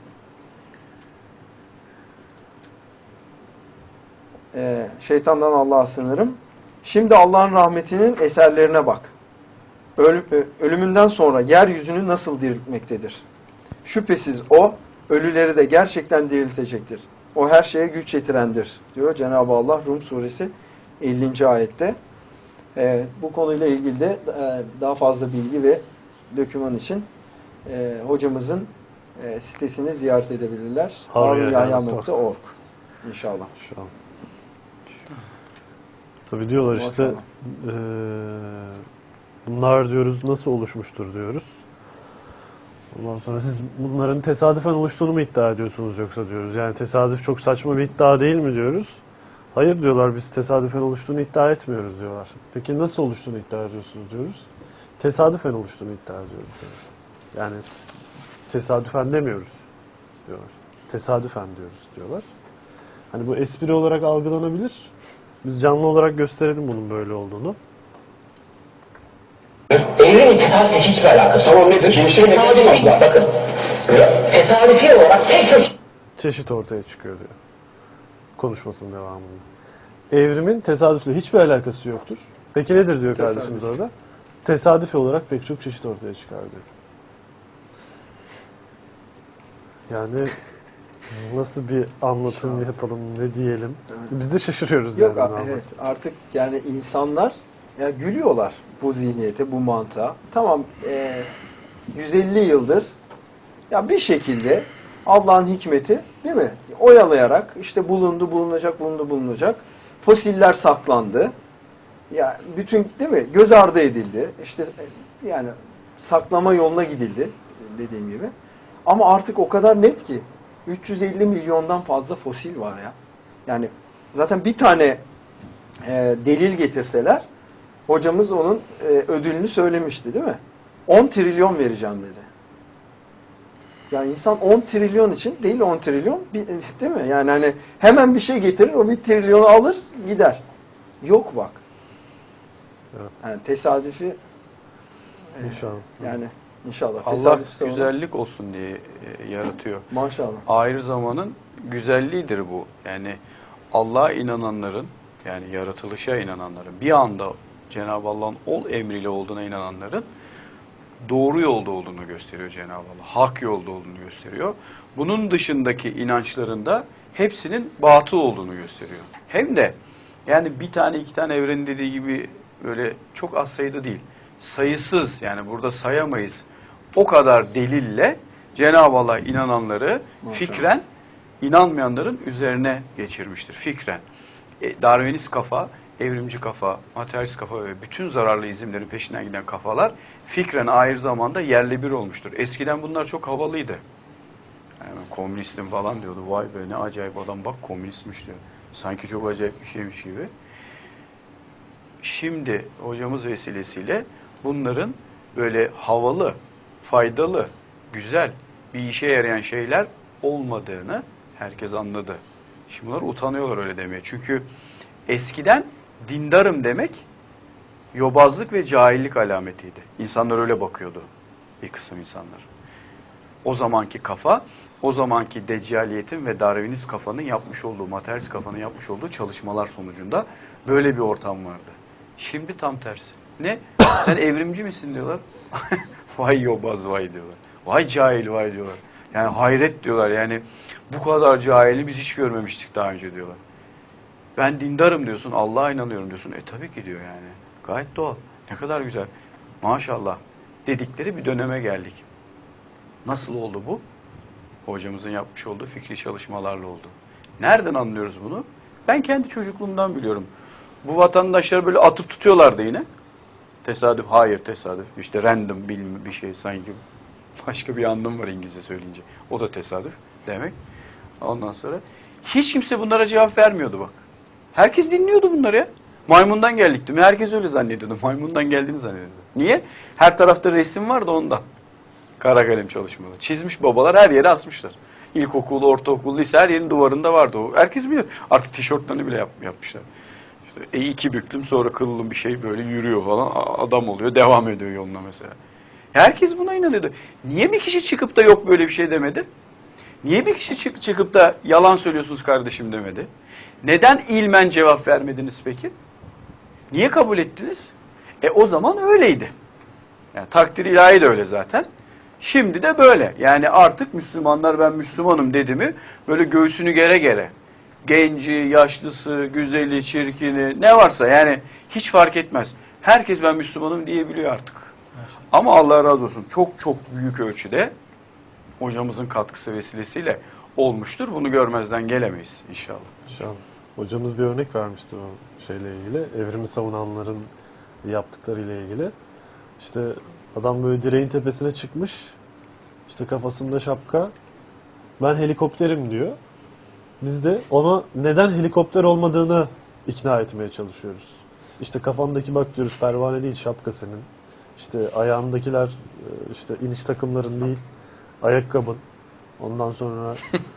Şeytandan Allah'a sığınırım. Şimdi Allah'ın rahmetinin eserlerine bak. Ölümünden sonra yeryüzünü nasıl diriltmektedir? Şüphesiz o, ölüleri de gerçekten diriltecektir. O her şeye güç yetirendir, diyor Cenab-ı Allah Rum suresi 50. ayette. Bu konuyla ilgili de daha fazla bilgi ve doküman için hocamızın sitesini ziyaret edebilirler. harunyahya.org İnşallah. Şu an. Tabii diyorlar işte bunlar diyoruz nasıl oluşmuştur diyoruz. Ondan sonra siz bunların tesadüfen oluştuğunu mu iddia ediyorsunuz yoksa diyoruz. Yani tesadüf çok saçma bir iddia değil mi diyoruz. Hayır diyorlar, biz tesadüfen oluştuğunu iddia etmiyoruz diyorlar. Peki nasıl oluştuğunu iddia ediyorsunuz diyoruz. Tesadüfen oluştuğunu iddia ediyoruz diyoruz. Yani tesadüfen demiyoruz diyorlar. Tesadüfen diyoruz diyorlar. Hani bu espri olarak algılanabilir. Biz canlı olarak gösterelim bunun böyle olduğunu. Evrimin tesadüfle hiçbir alakası yok. Tamam nedir? Tesadüfi, bakın, tesadüfi olarak pek çok Çeşit ortaya çıkıyor diyor. Konuşmasının devamında. Evrimin tesadüfle hiçbir alakası yoktur. Peki nedir diyor kardeşimiz orada? Tesadüfi olarak pek çok çeşit ortaya çıkar diyor. Yani nasıl bir anlatım yapalım, ne diyelim? Biz de şaşırıyoruz Yok, yani. evet, artık yani insanlar ya gülüyorlar bu zihniyete, bu mantığa. Tamam, 150 yıldır ya bir şekilde Allah'ın hikmeti, değil mi? Oyalayarak işte bulunacak. Fosiller saklandı. Ya bütün, değil mi? Göz ardı edildi. İşte yani saklama yoluna gidildi dediğim gibi. Ama artık o kadar net ki 350 milyondan fazla fosil var ya. Yani zaten bir tane delil getirseler hocamız onun ödülünü söylemişti, değil mi? 10 trilyon vereceğim dedi. Yani insan 10 trilyon için değil 10 trilyon, değil mi? Yani hani hemen bir şey getirir, o 1 trilyonu alır gider. Yok bak. Evet. Yani tesadüfi İnşallah. yani inşallah. Allah Tesadüfse güzellik olsun diye yaratıyor. Maşallah. Ayrı zamanın güzelliğidir bu. Yani Allah'a inananların, yani yaratılışa inananların, bir anda Cenab-ı Allah'ın ol emriyle olduğuna inananların doğru yolda olduğunu gösteriyor Cenab-ı Allah. Hak yolda olduğunu gösteriyor. Bunun dışındaki inançlarında hepsinin batıl olduğunu gösteriyor. Hem de yani bir tane iki tane evrenin dediği gibi böyle çok az sayıda değil. Sayısız, yani burada sayamayız. O kadar delille Cenab-ı Allah'a inananları fikren inanmayanların üzerine geçirmiştir. Fikren. Darwinist kafa, evrimci kafa, materyalist kafa ve bütün zararlı izimlerin peşinden giden kafalar fikren ayrı zamanda yerle bir olmuştur. Eskiden bunlar çok havalıydı. Yani komünistim falan diyordu. Vay be ne acayip adam, bak komünistmiş diyor. Sanki çok acayip bir şeymiş gibi. Şimdi hocamız vesilesiyle bunların böyle havalı, faydalı, güzel bir işe yarayan şeyler olmadığını herkes anladı. Şimdi bunlar utanıyorlar öyle demeye. Çünkü eskiden dindarım demek yobazlık ve cahillik alametiydi. İnsanlar öyle bakıyordu, bir kısım insanlar. O zamanki kafa, o zamanki deccaliyetin ve Darwinist kafanın yapmış olduğu, materyalist kafanın yapmış olduğu çalışmalar sonucunda böyle bir ortam vardı. Şimdi tam tersi. Ne? Sen evrimci misin diyorlar. Vay yobaz vay diyorlar. Vay cahil vay diyorlar. Yani hayret diyorlar. Yani bu kadar cahili biz hiç görmemiştik daha önce diyorlar. Ben dindarım diyorsun, Allah'a inanıyorum diyorsun. Tabii ki diyor yani. Gayet doğal. Ne kadar güzel. Maşallah dedikleri bir döneme geldik. Nasıl oldu bu? Hocamızın yapmış olduğu fikri çalışmalarla oldu. Nereden anlıyoruz bunu? Ben kendi çocukluğumdan biliyorum. Bu vatandaşları böyle atıp tutuyorlardı yine. Tesadüf, hayır tesadüf. İşte random bir şey sanki başka bir anlam var İngilizce söyleyince. O da tesadüf demek. Ondan sonra hiç kimse bunlara cevap vermiyordu bak. Herkes dinliyordu bunları ya. Maymundan geldik değil mi? Herkes öyle zannediyordu. Maymundan geldiğini zannediyordu. Niye? Her tarafta resim vardı ondan. Kara kalem çalışmaları. Çizmiş babalar her yere asmışlar. İlkokul, ortaokul, lise her yerin duvarında vardı o. Herkes bilir. Artık tişörtlerini bile yapmışlar. İşte iki büklüm sonra kıllım bir şey böyle yürüyor falan. Adam oluyor. Devam ediyor yoluna mesela. Herkes buna inanıyordu. Niye bir kişi çıkıp da yok böyle bir şey demedi? Niye bir kişi çıkıp da yalan söylüyorsunuz kardeşim demedi? Neden ilmen cevap vermediniz peki? Niye kabul ettiniz? O zaman öyleydi. Yani takdir ilahi de öyle zaten. Şimdi de böyle. Yani artık Müslümanlar ben Müslümanım dedi mi böyle göğsünü gere gere. Genci, yaşlısı, güzeli, çirkini ne varsa yani hiç fark etmez. Herkes ben Müslümanım diyebiliyor artık. Ama Allah razı olsun çok çok büyük ölçüde hocamızın katkısı vesilesiyle olmuştur. Bunu görmezden gelemeyiz inşallah. İnşallah. Hocamız bir örnek vermişti o şeyle ilgili. Evrimi savunanların yaptıklarıyla ilgili. İşte adam böyle direğin tepesine çıkmış. İşte kafasında şapka. Ben helikopterim diyor. Biz de ona neden helikopter olmadığını ikna etmeye çalışıyoruz. İşte kafandaki bak diyoruz pervane değil şapka senin. İşte ayağındakiler işte iniş takımların değil ayakkabın. Ondan sonra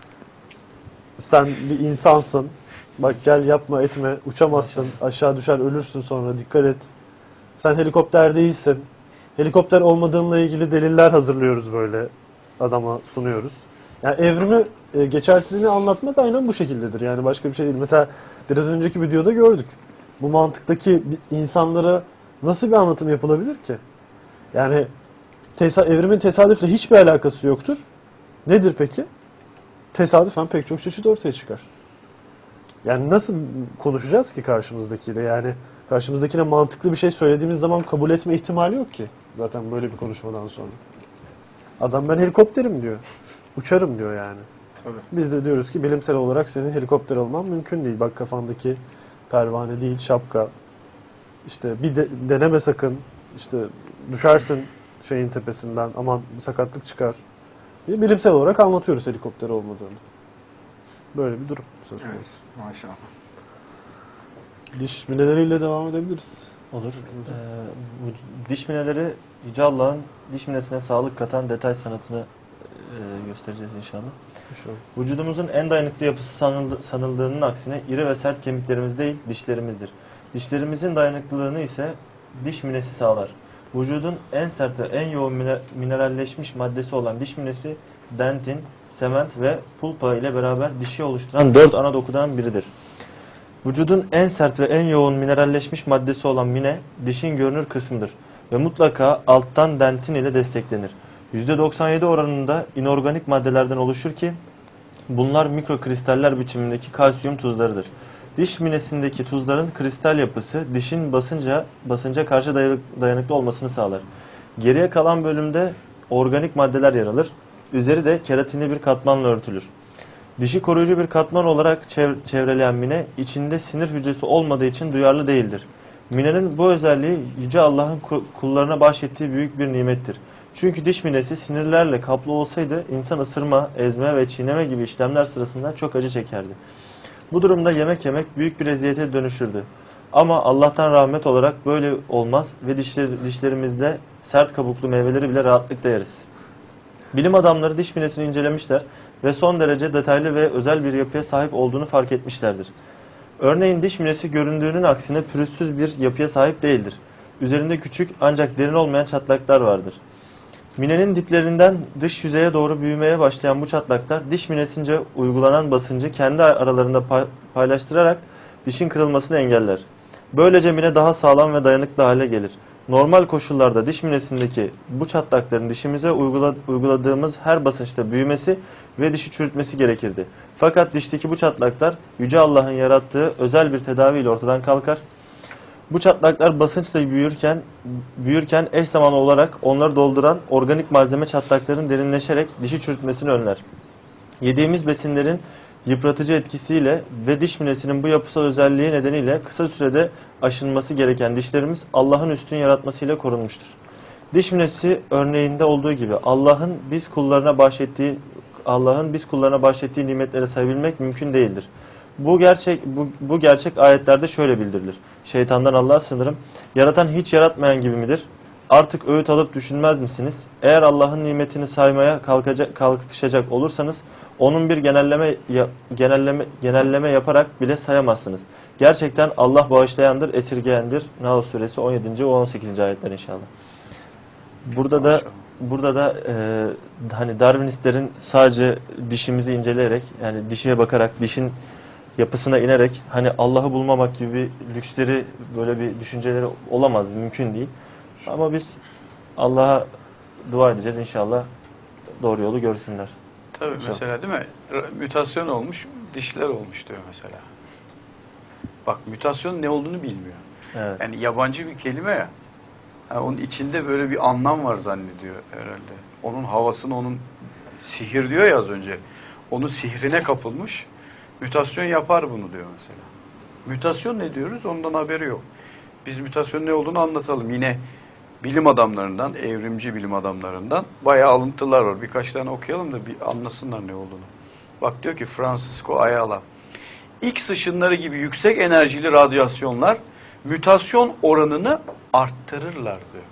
sen bir insansın. Bak gel yapma etme uçamazsın aşağı düşer ölürsün sonra dikkat et. Sen helikopter değilsin. Helikopter olmadığınla ilgili deliller hazırlıyoruz böyle adama sunuyoruz. Yani evrimi geçersizliğini anlatmak aynen bu şekildedir. Yani başka bir şey değil. Mesela biraz önceki videoda gördük. Bu mantıktaki insanlara nasıl bir anlatım yapılabilir ki? Yani evrimin tesadüfle hiçbir alakası yoktur. Nedir peki? Tesadüfen pek çok çeşit ortaya çıkar. Yani nasıl konuşacağız ki karşımızdakiyle? Yani karşımızdakine mantıklı bir şey söylediğimiz zaman kabul etme ihtimali yok ki. Zaten böyle bir konuşmadan sonra. Adam ben helikopterim diyor. Uçarım diyor yani. Tabii. Biz de diyoruz ki bilimsel olarak senin helikopter olman mümkün değil. Bak kafandaki pervane değil şapka. İşte bir deneme sakın. İşte düşersin şeyin tepesinden aman bir sakatlık çıkar diye bilimsel olarak anlatıyoruz helikopter olmadığını. Böyle bir durum söz konusu. Evet, maşallah. Diş mineleriyle devam edebiliriz. Olur. Bu diş mineleri Yüce Allah'ın diş minesine sağlık katan detay sanatını göstereceğiz inşallah. Vücudumuzun en dayanıklı yapısı sanıldığının aksine iri ve sert kemiklerimiz değil dişlerimizdir. Dişlerimizin dayanıklılığını ise diş minesi sağlar. Vücudun en sert ve en yoğun mineralleşmiş maddesi olan diş minesi dentin, sement ve pulpa ile beraber dişi oluşturan 4 ana dokudan biridir. Vücudun en sert ve en yoğun mineralleşmiş maddesi olan mine dişin görünür kısmıdır ve mutlaka alttan dentin ile desteklenir. %97 oranında inorganik maddelerden oluşur ki bunlar mikrokristaller biçimindeki kalsiyum tuzlarıdır. Diş minesindeki tuzların kristal yapısı dişin basınca karşı dayanıklı olmasını sağlar. Geriye kalan bölümde organik maddeler yer alır. Üzeri de keratinli bir katmanla örtülür. Dişi koruyucu bir katman olarak çevreleyen mine içinde sinir hücresi olmadığı için duyarlı değildir. Minenin bu özelliği Yüce Allah'ın kullarına bahşettiği büyük bir nimettir. Çünkü diş minesi sinirlerle kaplı olsaydı insan ısırma, ezme ve çiğneme gibi işlemler sırasında çok acı çekerdi. Bu durumda yemek yemek büyük bir eziyete dönüşürdü. Ama Allah'tan rahmet olarak böyle olmaz ve dişlerimizde sert kabuklu meyveleri bile rahatlıkla yeriz. Bilim adamları diş minesini incelemişler ve son derece detaylı ve özel bir yapıya sahip olduğunu fark etmişlerdir. Örneğin diş minesi göründüğünün aksine pürüzsüz bir yapıya sahip değildir. Üzerinde küçük ancak derin olmayan çatlaklar vardır. Minenin diplerinden dış yüzeye doğru büyümeye başlayan bu çatlaklar diş minesince uygulanan basıncı kendi aralarında paylaştırarak dişin kırılmasını engeller. Böylece mine daha sağlam ve dayanıklı hale gelir. Normal koşullarda diş minesindeki bu çatlakların dişimize uyguladığımız her basınçta büyümesi ve dişi çürütmesi gerekirdi. Fakat dişteki bu çatlaklar Yüce Allah'ın yarattığı özel bir tedaviyle ortadan kalkar. Bu çatlaklar basınçla büyürken eş zamanlı olarak onları dolduran organik malzeme çatlakların derinleşerek dişi çürütmesini önler. Yediğimiz besinlerin yıpratıcı etkisiyle ve diş minesinin bu yapısal özelliği nedeniyle kısa sürede aşınması gereken dişlerimiz Allah'ın üstün yaratmasıyla korunmuştur. Diş minesi örneğinde olduğu gibi Allah'ın biz kullarına bahşettiği nimetlere sayabilmek mümkün değildir. Bu gerçek ayetlerde şöyle bildirilir. Şeytandan Allah'a sığınırım. Yaratan hiç yaratmayan gibi midir? Artık öğüt alıp düşünmez misiniz? Eğer Allah'ın nimetini saymaya kalkışacak olursanız onun bir genelleme yaparak bile sayamazsınız. Gerçekten Allah bağışlayandır, esirgeyendir. Nahl suresi 17. ve 18. ayetler inşallah. Burada da hani Darwinistlerin sadece dişimizi inceleyerek, yani dişine bakarak, dişin yapısına inerek hani Allah'ı bulmamak gibi bir lüksleri, böyle bir düşünceleri olamaz, mümkün değil. Ama biz Allah'a dua edeceğiz inşallah, doğru yolu görsünler. Tabii İnşallah. mesela değil mi? Mütasyon olmuş, dişler olmuş diyor mesela. Bak mütasyon ne olduğunu bilmiyor. Evet. Yani yabancı bir kelime ya. Yani onun içinde böyle bir anlam var zannediyor herhalde. Onun havasını, onun sihir diyor ya az önce. Onun sihrine kapılmış. Mütasyon yapar bunu diyor mesela. Mütasyon ne diyoruz? Ondan haberi yok. Biz mütasyon ne olduğunu anlatalım. Yine bilim adamlarından, evrimci bilim adamlarından bayağı alıntılar var. Birkaç tane okuyalım da bir anlasınlar ne olduğunu. Bak diyor ki Francisco Ayala. X ışınları gibi yüksek enerjili radyasyonlar mütasyon oranını arttırırlar diyor.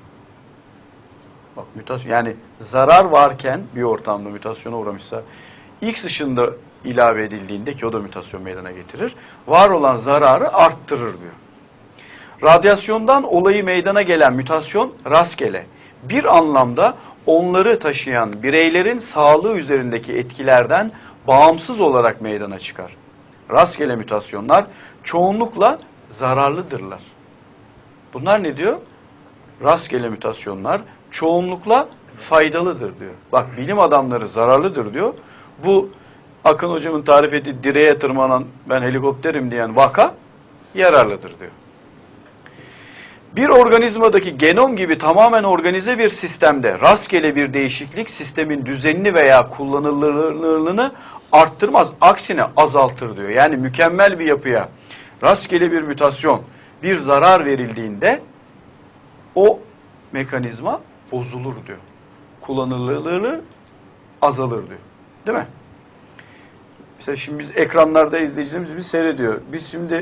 Bak mütasyon, yani zarar varken bir ortamda mutasyona uğramışsa X ışında ilave edildiğinde, ki o da mutasyon meydana getirir, var olan zararı arttırır diyor. Radyasyondan olayı meydana gelen mutasyon rastgele bir anlamda onları taşıyan bireylerin sağlığı üzerindeki etkilerden bağımsız olarak meydana çıkar. Rastgele mutasyonlar çoğunlukla zararlıdırlar. Bunlar ne diyor? Rastgele mutasyonlar çoğunlukla faydalıdır diyor. Bak bilim adamları zararlıdır diyor. Bu Akın hocamın tarif ettiği direğe tırmanan ben helikopterim diyen vaka yararlıdır diyor. Bir organizmadaki genom gibi tamamen organize bir sistemde rastgele bir değişiklik sistemin düzenini veya kullanılırlığını arttırmaz. Aksine azaltır diyor. Yani mükemmel bir yapıya rastgele bir mutasyon, bir zarar verildiğinde o mekanizma bozulur diyor. Kullanılırlığı azalır diyor. Değil mi? Mesela şimdi biz ekranlarda izleyicilerimiz bizi seyrediyor. Biz şimdi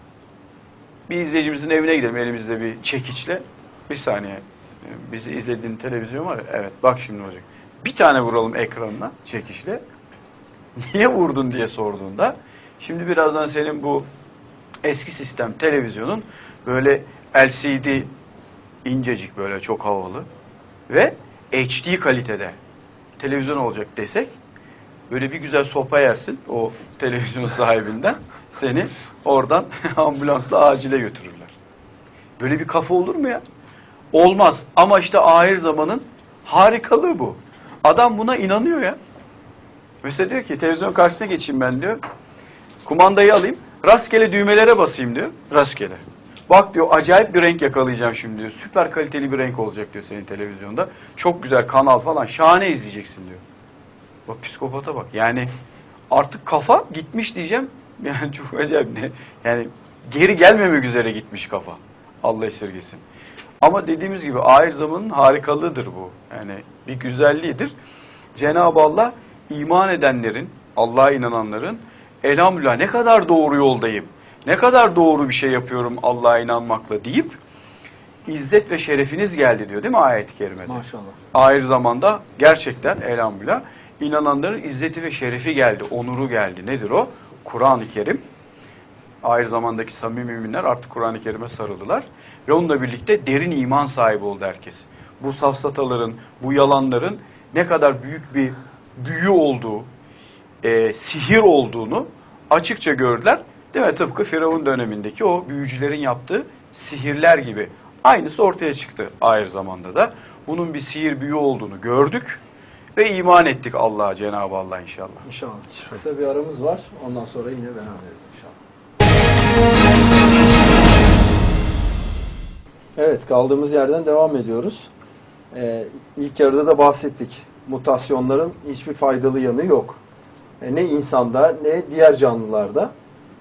bir izleyicimizin evine gidelim elimizde bir çekiçle. Bir saniye. Bizi izlediğin televizyon var ya. Evet bak şimdi olacak. Bir tane vuralım ekranına çekiçle. Niye vurdun diye sorduğunda. Şimdi birazdan senin bu eski sistem televizyonun böyle LCD incecik böyle çok havalı ve HD kalitede televizyon olacak desek böyle bir güzel sopa yersin o televizyonun sahibinden, seni oradan ambulansla acile götürürler. Böyle bir kafa olur mu ya? Olmaz. Ama işte ahir zamanın harikalığı bu. Adam buna inanıyor ya. Mesela diyor ki televizyon karşısına geçeyim ben diyor. Kumandayı alayım. Rastgele düğmelere basayım diyor. Rastgele. Bak diyor acayip bir renk yakalayacağım şimdi diyor. Süper kaliteli bir renk olacak diyor senin televizyonda. Çok güzel kanal falan şahane izleyeceksin diyor. Bak psikopata bak. Yani artık kafa gitmiş diyeceğim. Yani çok acayip ne. Yani geri gelmemek üzere gitmiş kafa. Allah esirgesin. Ama dediğimiz gibi ahir zamanın harikalığıdır bu. Yani bir güzelliğidir. Cenab-ı Allah iman edenlerin, Allah'a inananların elhamdülillah ne kadar doğru yoldayım. Ne kadar doğru bir şey yapıyorum Allah'a inanmakla deyip İzzet ve şerefiniz geldi diyor değil mi ayet-i kerimede? Maşallah. Aynı zamanda gerçekten elhamdülillah inananların izzeti ve şerefi geldi, onuru geldi. Nedir o? Kur'an-ı Kerim. Aynı zamandaki samimi müminler artık Kur'an-ı Kerim'e sarıldılar. Ve onunla birlikte derin iman sahibi oldu herkes. Bu safsataların, bu yalanların ne kadar büyük bir büyü olduğu, sihir olduğunu açıkça gördüler. Değil mi? Tıpkı Firavun dönemindeki o büyücülerin yaptığı sihirler gibi. Aynısı ortaya çıktı aynı zamanda da. Bunun bir sihir büyü olduğunu gördük ve iman ettik Allah'a, Cenab-ı Allah inşallah. İnşallah. Kısa bir aramız var. Ondan sonra yine beraberiz inşallah. Evet, kaldığımız yerden devam ediyoruz. İlk yarıda da bahsettik. Mutasyonların hiçbir faydalı yanı yok. Ne insanda ne diğer canlılarda.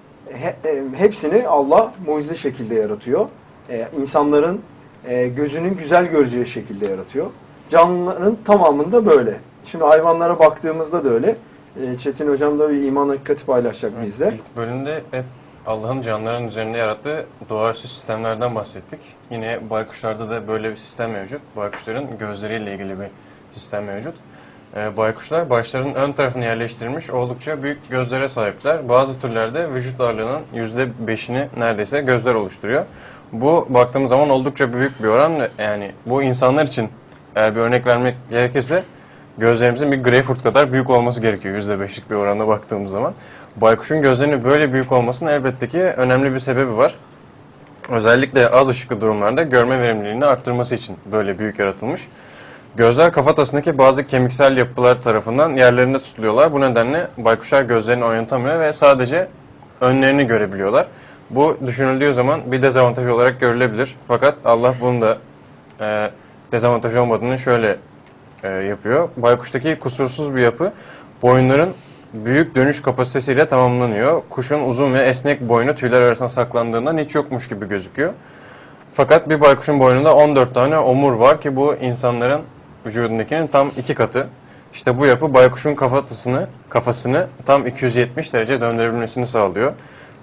Hepsini Allah mucize şekilde yaratıyor. İnsanların gözünün güzel göreceği şekilde yaratıyor. Canlıların tamamında böyle. Şimdi hayvanlara baktığımızda da öyle. Çetin Hocam da bir iman hakikati paylaşacak bizle. İlk bölümde hep Allah'ın canlıların üzerinde yarattığı doğaüstü sistemlerden bahsettik. Yine baykuşlarda da böyle bir sistem mevcut. Baykuşların gözleriyle ilgili bir sistem mevcut. Baykuşlar başlarının ön tarafına yerleştirilmiş oldukça büyük gözlere sahipler. Bazı türlerde vücut ağırlığının %5'ini neredeyse gözler oluşturuyor. Bu baktığımız zaman oldukça büyük bir oran. Yani bu insanlar için eğer bir örnek vermek gerekirse gözlerimizin bir greyfurt kadar büyük olması gerekiyor %5'lik bir oranda baktığımız zaman. Baykuşun gözlerinin böyle büyük olmasının elbette ki önemli bir sebebi var. Özellikle az ışıklı durumlarda görme verimliliğini arttırması için böyle büyük yaratılmış. Gözler kafatasındaki bazı kemiksel yapılar tarafından yerlerinde tutuluyorlar. Bu nedenle baykuşlar gözlerini oynatamıyor ve sadece önlerini görebiliyorlar. Bu düşünüldüğü zaman bir dezavantaj olarak görülebilir. Fakat Allah bunun da dezavantaj olmadığını şöyle yapıyor. Baykuştaki kusursuz bir yapı boyunların büyük dönüş kapasitesiyle tamamlanıyor. Kuşun uzun ve esnek boynu tüyler arasında saklandığından hiç yokmuş gibi gözüküyor. Fakat bir baykuşun boynunda 14 tane omur var ki bu insanların vücudundakinin tam 2 katı. İşte bu yapı baykuşun kafasını tam 270 derece döndürebilmesini sağlıyor.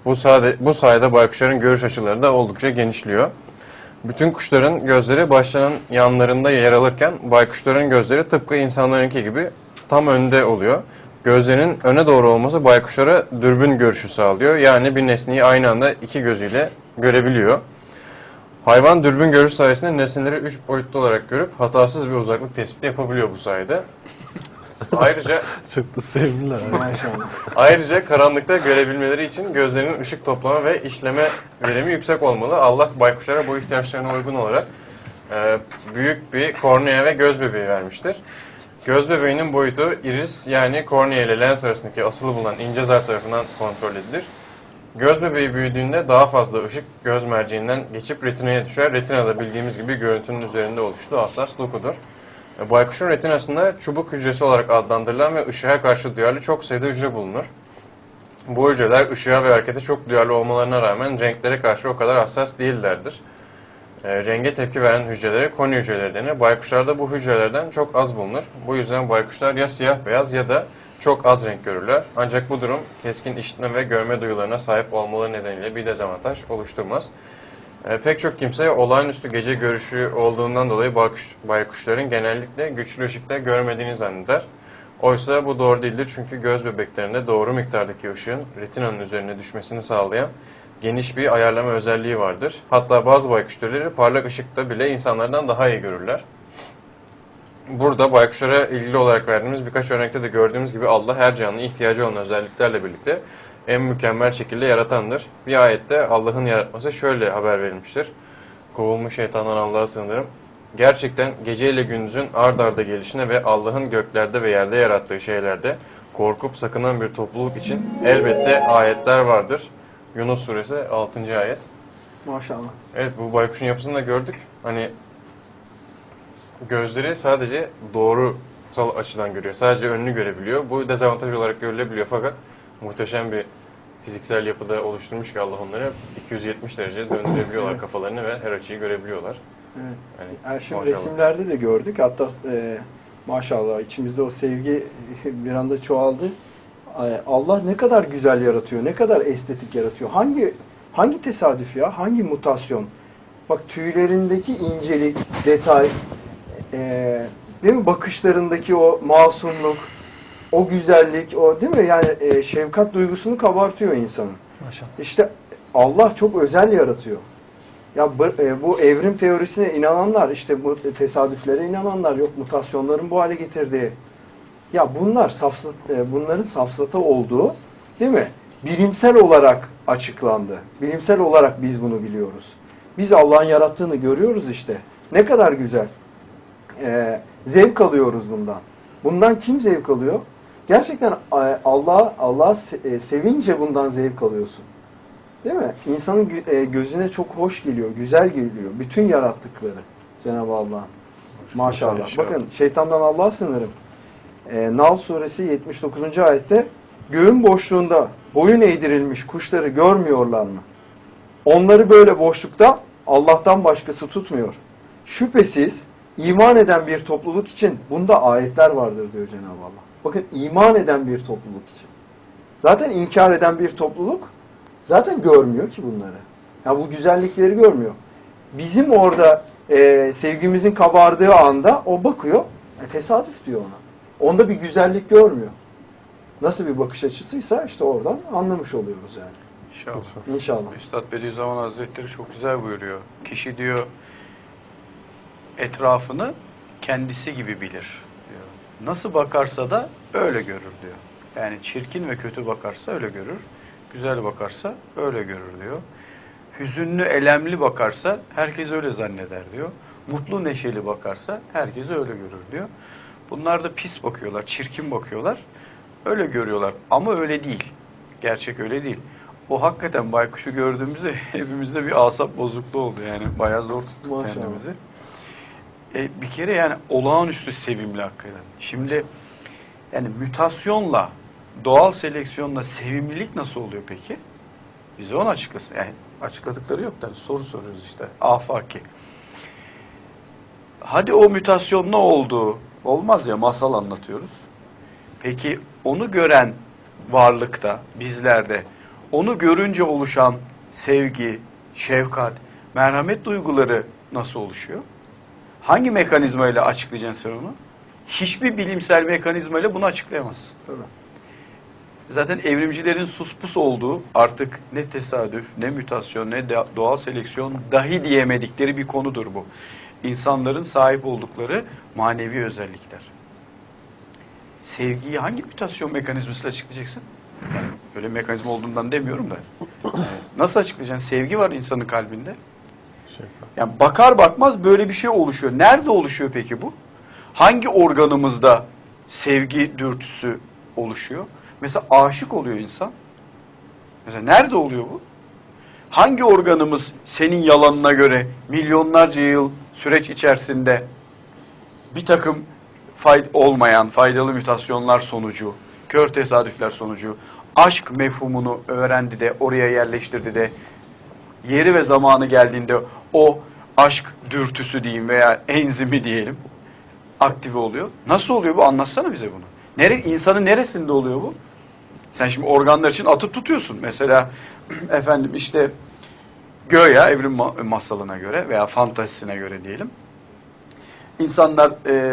Bu sayede baykuşların görüş açıları da oldukça genişliyor. Bütün kuşların gözleri başlarının yanlarında yer alırken baykuşların gözleri tıpkı insanlarınki gibi tam önde oluyor. Gözlerinin öne doğru olması baykuşlara dürbün görüşü sağlıyor. Yani bir nesneyi aynı anda iki gözüyle görebiliyor. Hayvan dürbün görüş sayesinde nesneleri 3 boyutlu olarak görüp hatasız bir uzaklık tespiti yapabiliyor bu sayede. Ayrıca Çok da sevimliler. Ayrıca karanlıkta görebilmeleri için gözlerinin ışık toplama ve işleme verimi yüksek olmalı. Allah baykuşlara bu ihtiyaçlarına uygun olarak büyük bir kornea ve göz bebeği vermiştir. Göz bebeğinin boyutu iris yani kornea ile lens arasındaki asılı bulunan ince zar tarafından kontrol edilir. Göz bebeği büyüdüğünde daha fazla ışık göz merceğinden geçip retinaya düşer. Retina da bildiğimiz gibi görüntünün üzerinde oluştuğu hassas dokudur. Baykuşun retinasında çubuk hücresi olarak adlandırılan ve ışığa karşı duyarlı çok sayıda hücre bulunur. Bu hücreler ışığa ve harekete çok duyarlı olmalarına rağmen renklere karşı o kadar hassas değillerdir. Renge tepki veren hücrelere koni hücreleri denir. Baykuşlarda bu hücrelerden çok az bulunur. Bu yüzden baykuşlar ya siyah beyaz ya da çok az renk görürler. Ancak bu durum keskin işitme ve görme duyularına sahip olmaları nedeniyle bir dezavantaj oluşturmaz. Pek çok kimse olağanüstü gece görüşü olduğundan dolayı baykuşların genellikle güçlü ışıkta görmediğini zanneder. Oysa bu doğru değildir çünkü göz bebeklerinde doğru miktardaki ışığın retinanın üzerine düşmesini sağlayan geniş bir ayarlama özelliği vardır. Hatta bazı baykuş türleri parlak ışıkta bile insanlardan daha iyi görürler. Burada baykuşlara ilgili olarak verdiğimiz birkaç örnekte de gördüğümüz gibi Allah her canlının ihtiyacı olan özelliklerle birlikte en mükemmel şekilde yaratandır. Bir ayette Allah'ın yaratması şöyle haber verilmiştir. Kovulmuş şeytandan Allah'a sığınırım. Gerçekten gece ile gündüzün ard arda gelişine ve Allah'ın göklerde ve yerde yarattığı şeylerde korkup sakınan bir topluluk için elbette ayetler vardır. Yunus suresi 6. ayet. Maşallah. Evet, bu baykuşun yapısını da gördük. Hani gözleri sadece doğrusal açıdan görüyor. Sadece önünü görebiliyor. Bu dezavantaj olarak görülebiliyor fakat muhteşem bir fiziksel yapıda oluşturmuş ki Allah onları 270 derece döndürebiliyorlar kafalarını ve her açıyı görebiliyorlar. Evet. Yani, Şimdi maşallah. resimlerde de gördük. Hatta maşallah içimizde o sevgi bir anda çoğaldı. Allah ne kadar güzel yaratıyor, ne kadar estetik yaratıyor. Hangi Hangi tesadüf ya? Hangi mutasyon? Bak tüylerindeki incelik, detay, değil mi? Bakışlarındaki o masumluk, o güzellik, o değil mi? Yani şefkat duygusunu kabartıyor insanın. Maşallah. İşte Allah çok özel yaratıyor. Ya bu evrim teorisine inananlar, işte bu tesadüflere inananlar, yok mutasyonların bu hale getirdiği. Ya bunların safsata olduğu, değil mi? Bilimsel olarak açıklandı. Bilimsel olarak biz bunu biliyoruz. Biz Allah'ın yarattığını görüyoruz işte. Ne kadar güzel. Zevk alıyoruz bundan. Bundan kim zevk alıyor? Gerçekten Allah sevince bundan zevk alıyorsun. Değil mi? İnsanın gözüne çok hoş geliyor, güzel geliyor. Bütün yarattıkları Cenab-ı Allah'ın. Maşallah. Bakın şeytandan Allah'a sığınırım. Nal suresi 79. ayette göğün boşluğunda boyun eğdirilmiş kuşları görmüyorlar mı? Onları böyle boşlukta Allah'tan başkası tutmuyor. Şüphesiz iman eden bir topluluk için bunda ayetler vardır diyor Cenab-ı Allah. Bakın iman eden bir topluluk için. Zaten inkar eden bir topluluk zaten görmüyor ki bunları. Ya bu güzellikleri görmüyor. Bizim orada sevgimizin kabardığı anda o bakıyor, tesadüf diyor ona. Onda bir güzellik görmüyor. Nasıl bir bakış açısıysa işte oradan anlamış oluyoruz yani. İnşallah. İnşallah. Üstad Bediüzzaman Hazretleri çok güzel buyuruyor. Kişi diyor etrafını kendisi gibi bilir diyor. Nasıl bakarsa da öyle görür diyor. Yani çirkin ve kötü bakarsa öyle görür. Güzel bakarsa öyle görür diyor. Hüzünlü, elemli bakarsa herkes öyle zanneder diyor. Mutlu, neşeli bakarsa herkes öyle görür diyor. Bunlar da pis bakıyorlar, çirkin bakıyorlar. Öyle görüyorlar ama öyle değil. Gerçek öyle değil. O hakikaten baykuşu gördüğümüzde hepimizde bir asap bozukluğu oldu yani. Bayağı zor tuttuk Maşallah. kendimizi. Bir kere yani olağanüstü sevimli hakikaten. Şimdi yani mutasyonla, doğal seleksiyonla sevimlilik nasıl oluyor peki? Bize onu açıklasın. Yani açıkladıkları yok da soru soruyoruz işte. Afaki. Hadi o mutasyon ne oldu? Olmaz ya, masal anlatıyoruz. Peki onu gören varlıkta, bizlerde, onu görünce oluşan sevgi, şefkat, merhamet duyguları nasıl oluşuyor? Hangi mekanizmayla açıklayacaksın sen onu? Hiçbir bilimsel mekanizmayla bunu açıklayamazsın. Tabii. Zaten evrimcilerin suspus olduğu, artık ne tesadüf, ne mütasyon, ne doğal seleksiyon dahi diyemedikleri bir konudur bu. İnsanların sahip oldukları manevi özellikler. Sevgiyi hangi mutasyon mekanizmasıyla açıklayacaksın? Yani öyle bir mekanizma olduğundan demiyorum da. Nasıl açıklayacaksın? Sevgi var insanın kalbinde. Yani bakar bakmaz böyle bir şey oluşuyor. Nerede oluşuyor peki bu? Hangi organımızda sevgi dürtüsü oluşuyor? Mesela aşık oluyor insan. Mesela nerede oluyor bu? Hangi organımız senin yalanına göre milyonlarca yıl süreç içerisinde bir takım olmayan faydalı mutasyonlar sonucu, kör tesadüfler sonucu aşk mefhumunu öğrendi de oraya yerleştirdi de yeri ve zamanı geldiğinde o aşk dürtüsü diyeyim veya enzimi diyelim aktive oluyor. Nasıl oluyor bu? Anlatsana bize bunu. İnsanın neresinde oluyor bu? Sen şimdi organlar için atıp tutuyorsun. Mesela efendim işte Göya evrim masalına göre veya fantazisine göre diyelim. İnsanlar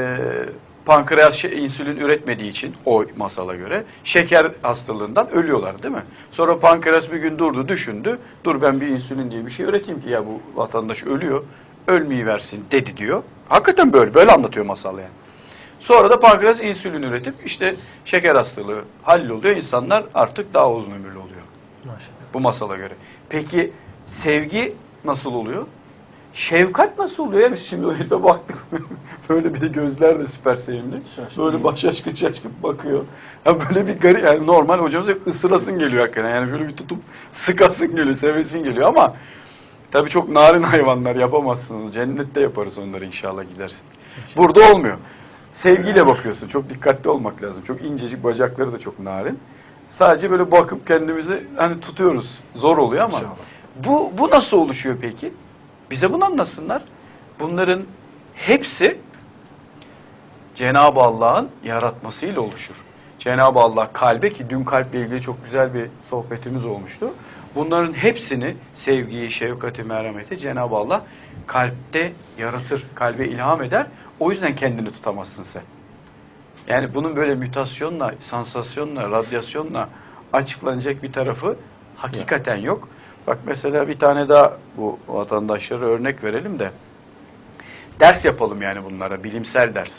pankreas insülin üretmediği için o masala göre şeker hastalığından ölüyorlar değil mi? Sonra pankreas bir gün durdu, düşündü. Dur ben bir insülin diye bir şey üreteyim ki ya bu vatandaş ölüyor. Ölmeyiversin dedi diyor. Hakikaten böyle anlatıyor masal yani. Sonra da pankreas insülin üretip işte şeker hastalığı halloluyor. İnsanlar artık daha uzun ömürlü oluyor. Maşallah. Bu masala göre. Peki sevgi nasıl oluyor? Şefkat nasıl oluyor? Yani şimdi o herife baktık. Böyle bir de gözler de süper sevimli. Böyle baş şaşkın bakıyor. Ya böyle bir garip yani normal hocamız hep ısırasın geliyor hakikaten. Yani böyle bir tutup sıkasın geliyor, sevesin geliyor ama tabii çok narin hayvanlar yapamazsın. Cennette yaparız onları inşallah gidersin. Burada olmuyor. Sevgiyle bakıyorsun. Çok dikkatli olmak lazım. Çok incecik bacakları da çok narin. Sadece böyle bakıp kendimizi hani tutuyoruz. Zor oluyor ama. Bu nasıl oluşuyor peki? Bize bunu anlatsınlar. Bunların hepsi Cenab-ı Allah'ın yaratmasıyla oluşur. Cenab-ı Allah kalbe, ki dün kalple ilgili çok güzel bir sohbetimiz olmuştu. Bunların hepsini, sevgiyi, şefkati, merhameti Cenab-ı Allah kalpte yaratır, kalbe ilham eder. O yüzden kendini tutamazsın sen. Yani bunun böyle mütasyonla, sansasyonla, radyasyonla açıklanacak bir tarafı hakikaten yok. Bak mesela bir tane daha bu vatandaşlara örnek verelim de ders yapalım yani bunlara, bilimsel ders.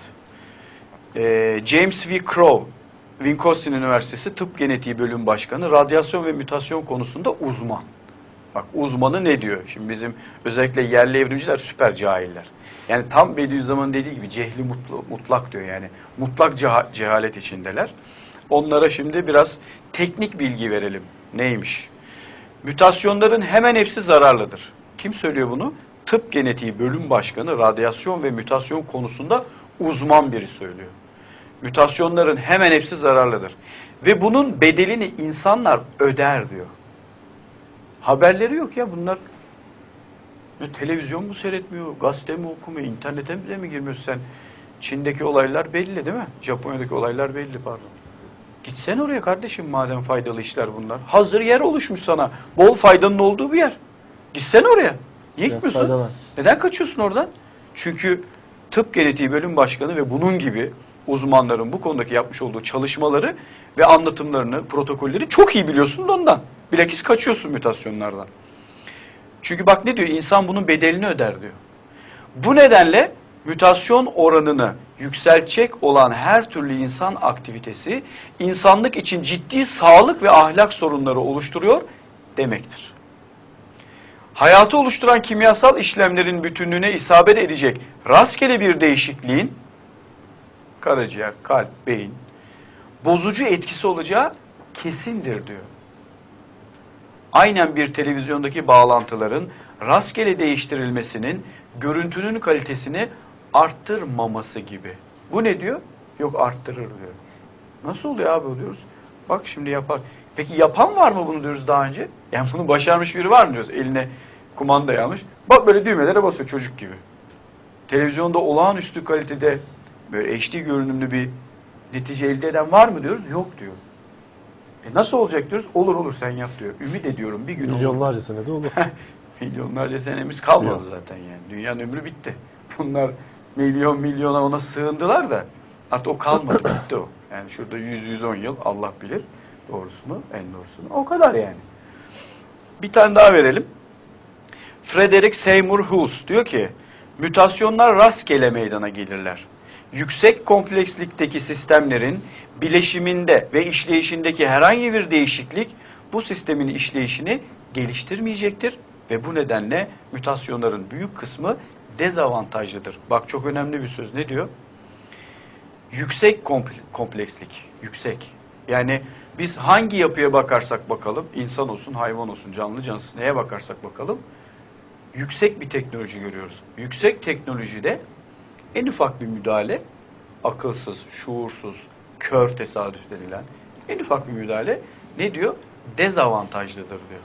James V. Crow, Wisconsin Üniversitesi Tıp Genetiği Bölüm Başkanı, radyasyon ve mutasyon konusunda uzman. Bak uzmanı ne diyor? Şimdi bizim özellikle yerli evrimciler süper cahiller. Yani tam Bediüzzaman'ın dediği gibi cehli mutlak diyor yani. Mutlak cehalet içindeler. Onlara şimdi biraz teknik bilgi verelim. Neymiş? Mütasyonların hemen hepsi zararlıdır. Kim söylüyor bunu? Tıp Genetiği Bölüm Başkanı, radyasyon ve mutasyon konusunda uzman biri söylüyor. Mütasyonların hemen hepsi zararlıdır. Ve bunun bedelini insanlar öder diyor. Haberleri yok ya bunlar. Ya televizyon mu seyretmiyor, gazete mi okumuyor, internete bile mi girmiyorsun sen? Çin'deki olaylar belli değil mi? Japonya'daki olaylar belli pardon. Gitsen oraya kardeşim madem faydalı işler bunlar. Hazır yer oluşmuş sana. Bol faydanın olduğu bir yer. Gitsen oraya. Niye gitmiyorsun? Neden kaçıyorsun oradan? Çünkü Tıp Genetiği Bölüm Başkanı ve bunun gibi uzmanların bu konudaki yapmış olduğu çalışmaları ve anlatımlarını, protokolleri çok iyi biliyorsun da ondan. Bilakis kaçıyorsun mutasyonlardan. Çünkü bak ne diyor? İnsan bunun bedelini öder diyor. Bu nedenle mutasyon oranını yükseltecek olan her türlü insan aktivitesi insanlık için ciddi sağlık ve ahlak sorunları oluşturuyor demektir. Hayatı oluşturan kimyasal işlemlerin bütünlüğüne isabet edecek rastgele bir değişikliğin karaciğer, kalp, beyin bozucu etkisi olacağı kesindir diyor. Aynen bir televizyondaki bağlantıların rastgele değiştirilmesinin görüntünün kalitesini arttırmaması gibi. Bu ne diyor? Yok arttırır diyor. Nasıl oluyor abi diyoruz. Bak şimdi yapar. Peki yapan var mı bunu diyoruz daha önce? Yani bunu başarmış biri var mı diyoruz? Eline kumandayı almış. Bak böyle düğmelere basıyor çocuk gibi. Televizyonda olağanüstü kalitede böyle HD görünümlü bir netice elde eden var mı diyoruz? Yok diyor. Nasıl olacak diyoruz? Olur olur sen yap diyor. Ümit ediyorum bir gün olur. Milyonlarca senede olur. Milyonlarca senemiz kalmadı zaten yani. Dünyanın ömrü bitti. Bunlar milyona ona sığındılar da artık o kalmadı bitti o. Yani şurada 100-110 yıl Allah bilir doğrusunu en doğrusunu. O kadar yani. Bir tane daha verelim. Frederick Seymour Hulse diyor ki mütasyonlar rastgele meydana gelirler. Yüksek komplekslikteki sistemlerin bileşiminde ve işleyişindeki herhangi bir değişiklik bu sistemin işleyişini geliştirmeyecektir ve bu nedenle mutasyonların büyük kısmı dezavantajlıdır. Bak çok önemli bir söz. Ne diyor? Yüksek komplekslik. Yüksek. Yani biz hangi yapıya bakarsak bakalım, insan olsun, hayvan olsun, canlı cansız neye bakarsak bakalım, yüksek bir teknoloji görüyoruz. Yüksek teknolojide en ufak bir müdahale, akılsız, şuursuz, kör tesadüf denilen en ufak bir müdahale ne diyor? Dezavantajlıdır diyor.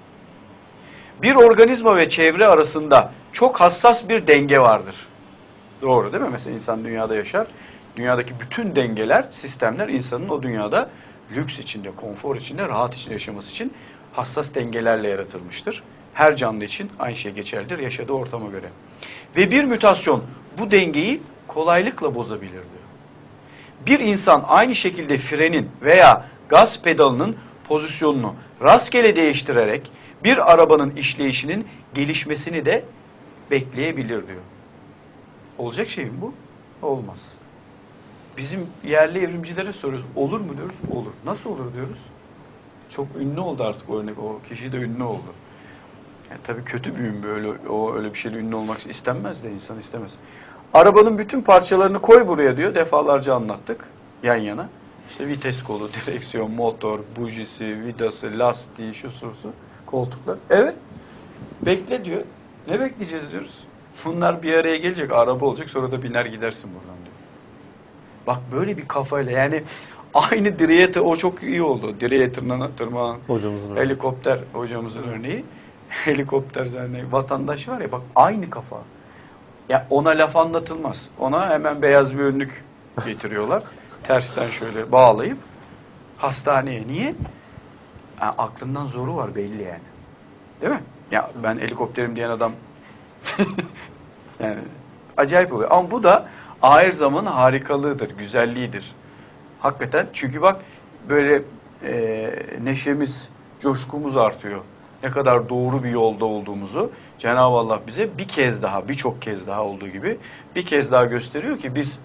Bir organizma ve çevre arasında çok hassas bir denge vardır. Doğru değil mi? Mesela insan dünyada yaşar. Dünyadaki bütün dengeler, sistemler insanın o dünyada lüks içinde, konfor içinde, rahat içinde yaşaması için hassas dengelerle yaratılmıştır. Her canlı için aynı şey geçerlidir yaşadığı ortama göre. Ve bir mutasyon bu dengeyi kolaylıkla bozabilir diyor. Bir insan aynı şekilde frenin veya gaz pedalının pozisyonunu rastgele değiştirerek bir arabanın işleyişinin gelişmesini de bekleyebilir diyor. Olacak şey mi bu? Olmaz. Bizim yerli evrimcilere soruyoruz. Olur mu diyoruz? Olur. Nasıl olur diyoruz? Çok ünlü oldu artık o örnek. O kişi de ünlü oldu. Yani tabii kötü bir ünlü. Öyle bir şeyle ünlü olmak istenmez de insan istemez. Arabanın bütün parçalarını koy buraya diyor. Defalarca anlattık. Yan yana. İşte vites kolu, direksiyon, motor, bujisi, vidası, lastiği, şu sorusu, koltuklar. Evet. Bekle diyor. Ne bekleyeceğiz diyoruz. Bunlar bir araya gelecek. Araba olacak. Sonra da biner gidersin buradan diyor. Bak böyle bir kafayla yani aynı direğe o çok iyi oldu. Direğe tırmanan Hocamızın helikopter hocamızın örneği. Helikopter zannediyor. Vatandaş var ya bak aynı kafa. Ya ona laf anlatılmaz. Ona hemen beyaz bir önlük getiriyorlar. tersten şöyle bağlayıp hastaneye. Niye? Yani aklından zoru var belli yani. Değil mi? Ya ben helikopterim diyen adam yani acayip oluyor. Ama bu da ahir zamanın harikalığıdır, güzelliğidir. Hakikaten çünkü bak böyle neşemiz, coşkumuz artıyor. Ne kadar doğru bir yolda olduğumuzu Cenab-ı Allah bize bir kez daha, birçok kez daha olduğu gibi bir kez daha gösteriyor ki biz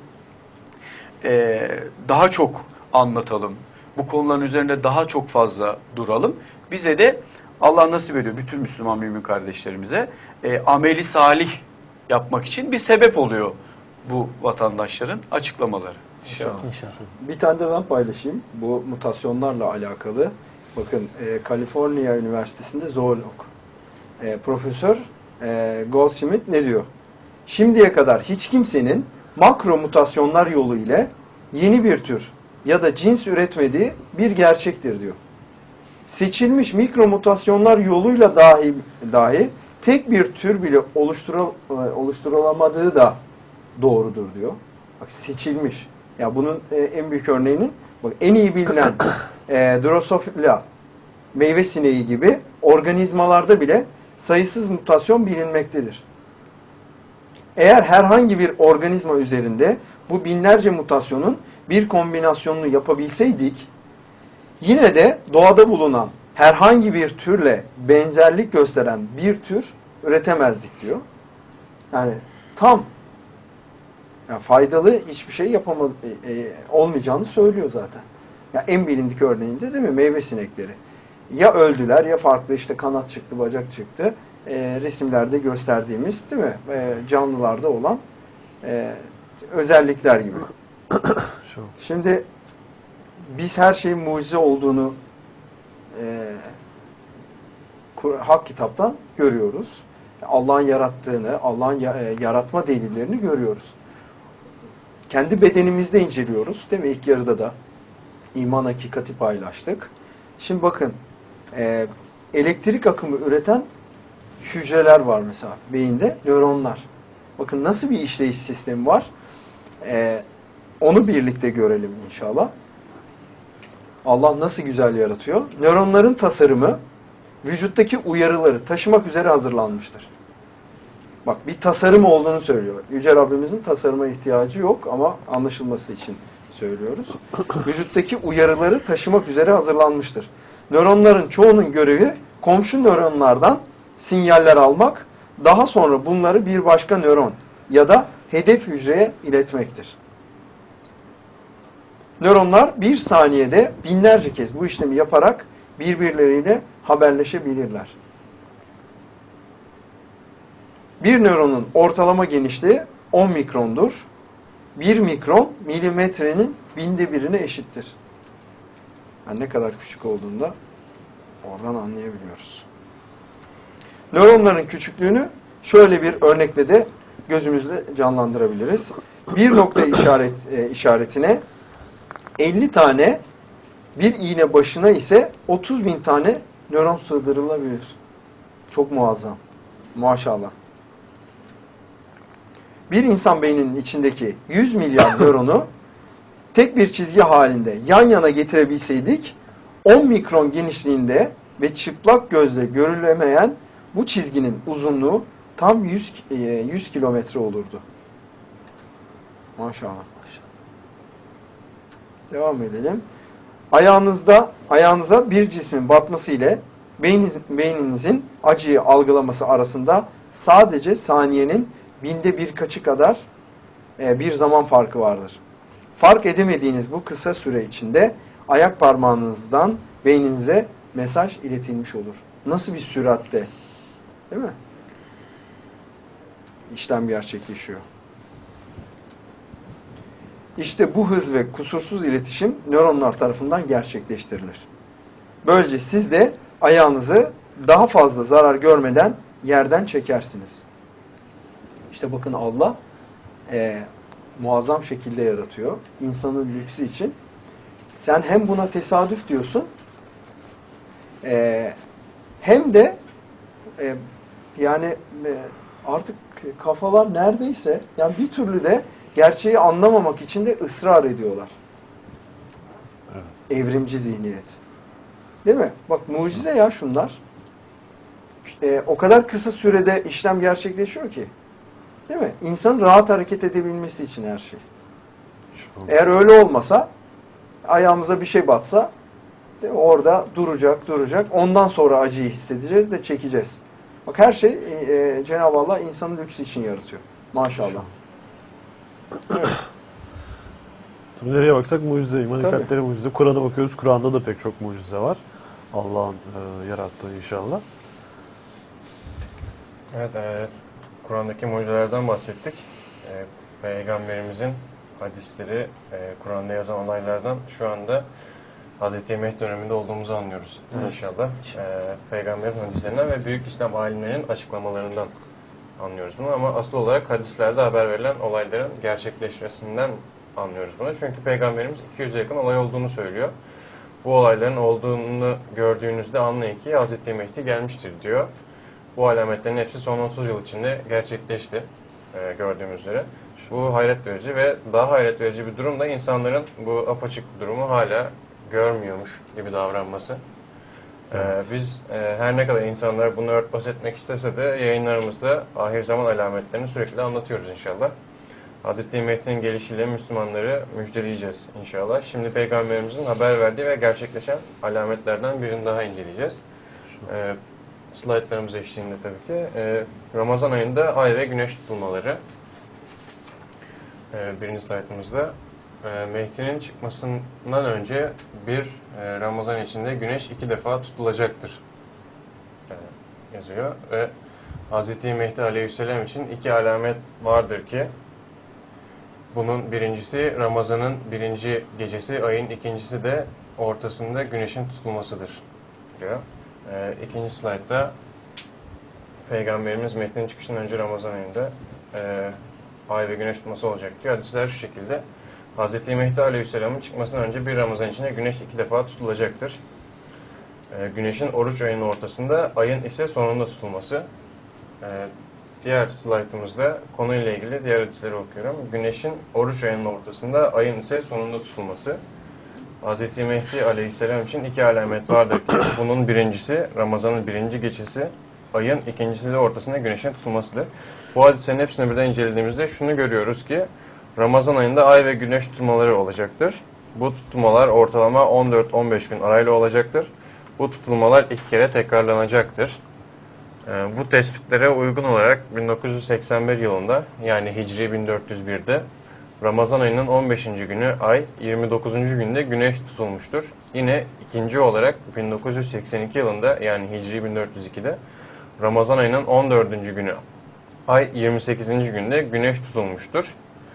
daha çok anlatalım. Bu konuların üzerinde daha çok fazla duralım. Bize de Allah nasip ediyor bütün Müslüman mümin kardeşlerimize ameli salih yapmak için bir sebep oluyor bu vatandaşların açıklamaları. İnşallah. İnşallah. Bir tane de ben paylaşayım. Bu mutasyonlarla alakalı. Bakın Kaliforniya Üniversitesi'nde zoolog. Profesör Goldschmidt ne diyor? Şimdiye kadar hiç kimsenin makro mutasyonlar yolu ile yeni bir tür ya da cins üretmediği bir gerçektir diyor. Seçilmiş mikro mutasyonlar yoluyla dahi tek bir tür bile oluşturulamadığı da doğrudur diyor. Bak seçilmiş. Ya bunun en büyük örneğinin bak en iyi bilinen Drosophila meyve sineği gibi organizmalarda bile sayısız mutasyon bilinmektedir. Eğer herhangi bir organizma üzerinde bu binlerce mutasyonun bir kombinasyonunu yapabilseydik, yine de doğada bulunan herhangi bir türle benzerlik gösteren bir tür üretemezdik diyor. Yani tam faydalı hiçbir şey olmayacağını söylüyor zaten. Ya en bilindik örneğinde değil mi? Meyve sinekleri. Ya öldüler ya farklı işte kanat çıktı, bacak çıktı. Resimlerde gösterdiğimiz değil mi? Canlılarda olan özellikler gibi. Şimdi biz her şeyin mucize olduğunu Hak kitaptan görüyoruz. Allah'ın yarattığını, Allah'ın yaratma delillerini görüyoruz. Kendi bedenimizde inceliyoruz. Değil mi? İlk yarıda da iman hakikati paylaştık. Şimdi bakın elektrik akımı üreten hücreler var mesela beyinde, nöronlar. Bakın nasıl bir işleyiş sistemi var. Onu birlikte görelim inşallah. Allah nasıl güzel yaratıyor. Nöronların tasarımı vücuttaki uyarıları taşımak üzere hazırlanmıştır. Bak bir tasarım olduğunu söylüyor. Yüce Rabbimizin tasarıma ihtiyacı yok ama anlaşılması için söylüyoruz. Vücuttaki uyarıları taşımak üzere hazırlanmıştır. Nöronların çoğunun görevi komşu nöronlardan sinyaller almak, daha sonra bunları bir başka nöron ya da hedef hücreye iletmektir. Nöronlar bir saniyede binlerce kez bu işlemi yaparak birbirleriyle haberleşebilirler. Bir nöronun ortalama genişliği 10 mikrondur. 1 mikron milimetrenin binde birine eşittir. Yani ne kadar küçük olduğunda oradan anlayabiliyoruz. Nöronların küçüklüğünü şöyle bir örnekle de gözümüzde canlandırabiliriz. Bir nokta işaretine 50 tane, bir iğne başına ise 30.000 tane nöron sığdırılabilir. Çok muazzam. Maşallah. Bir insan beyninin içindeki 100 milyar nöronu tek bir çizgi halinde yan yana getirebilseydik, 10 mikron genişliğinde ve çıplak gözle görülemeyen bu çizginin uzunluğu tam 100 kilometre olurdu. Maşallah. Devam edelim. Ayağınıza bir cismin batması ile beyninizin acıyı algılaması arasında sadece saniyenin binde birkaçı kadar bir zaman farkı vardır. Fark edemediğiniz bu kısa süre içinde ayak parmağınızdan beyninize mesaj iletilmiş olur. Nasıl bir süratte, değil mi? İşlem gerçekleşiyor. İşte bu hız ve kusursuz iletişim nöronlar tarafından gerçekleştirilir. Böylece siz de ayağınızı daha fazla zarar görmeden yerden çekersiniz. İşte bakın Allah muazzam şekilde yaratıyor. İnsanın lüksü için. Sen hem buna tesadüf diyorsun hem de yani artık kafalar neredeyse yani bir türlü de gerçeği anlamamak için de ısrar ediyorlar. evrimci zihniyet. Değil mi? Bak mucize ya şunlar. O kadar kısa sürede işlem gerçekleşiyor ki. Değil mi? İnsanın rahat hareket edebilmesi için her şey. Eğer öyle olmasa, ayağımıza bir şey batsa, değil mi? Orada duracak. Ondan sonra acıyı hissedeceğiz de çekeceğiz. Bak her şey Cenab-ı Allah insanın lüksü için yaratıyor. Maşallah. Tabii nereye baksak mucize, iman Tabii. hakikatleri mucize. Kur'an'a bakıyoruz, Kur'an'da da pek çok mucize var. Allah'ın yarattığı inşallah. Evet, Kur'an'daki mucizelerden bahsettik. Peygamberimizin hadisleri, Kur'an'da yazan olaylardan şu anda Hz. Mehdi döneminde olduğumuzu anlıyoruz inşallah. Peygamberin hadislerinden ve büyük İslam alimlerinin açıklamalarından anlıyoruz bunu. Ama asıl olarak hadislerde haber verilen olayların gerçekleşmesinden anlıyoruz bunu. Çünkü Peygamberimiz 200'e yakın olay olduğunu söylüyor. Bu olayların olduğunu gördüğünüzde anlayın ki Hz. Mehdi gelmiştir diyor. Bu alametlerin hepsi son 30 yıl içinde gerçekleşti gördüğümüz üzere. Bu hayret verici ve daha hayret verici bir durum da insanların bu apaçık durumu hala görmüyormuş gibi davranması. Biz her ne kadar insanlar bunu örtbas etmek istese de yayınlarımızda ahir zaman alametlerini sürekli anlatıyoruz inşallah. Hz. Mehdi'nin gelişiyle Müslümanları müjdeleyeceğiz inşallah. Şimdi Peygamberimizin haber verdiği ve gerçekleşen alametlerden birini daha inceleyeceğiz. Slaytlarımız eşliğinde tabii ki. Ramazan ayında ay ve güneş tutulmaları. Birinci slaytımızda. Mehdi'nin çıkmasından önce bir Ramazan içinde güneş 2 defa tutulacaktır yazıyor. Ve Hz. Mehdi Aleyhisselam için 2 alamet vardır ki bunun birincisi Ramazan'ın 1. gecesi, ayın ikincisi de ortasında güneşin tutulmasıdır diyor. İkinci slaytta Peygamberimiz Mehdi'nin çıkışından önce Ramazan ayında ay ve güneş tutması olacak diyor. Hadisler şu şekilde. Hz. Mehdi Aleyhisselam'ın çıkmasından önce bir Ramazan içinde güneş 2 defa tutulacaktır. Güneşin oruç ayının ortasında, ayın ise sonunda tutulması. Diğer slaytımızda konuyla ilgili diğer hadisleri okuyorum. Güneşin oruç ayının ortasında, ayın ise sonunda tutulması. Hz. Mehdi Aleyhisselam için 2 alamet vardır ki bunun birincisi Ramazan'ın 1. gecesi, ayın ikincisi de ortasında güneşin tutulmasıdır. Bu hadislerin hepsini birden incelediğimizde şunu görüyoruz ki Ramazan ayında ay ve güneş tutulmaları olacaktır. Bu tutulmalar ortalama 14-15 gün arayla olacaktır. Bu tutulmalar 2 kere tekrarlanacaktır. Bu tespitlere uygun olarak 1981 yılında yani Hicri 1401'de Ramazan ayının 15. günü ay, 29. günde güneş tutulmuştur. Yine ikinci olarak 1982 yılında yani Hicri 1402'de Ramazan ayının 14. günü ay, 28. günde güneş tutulmuştur.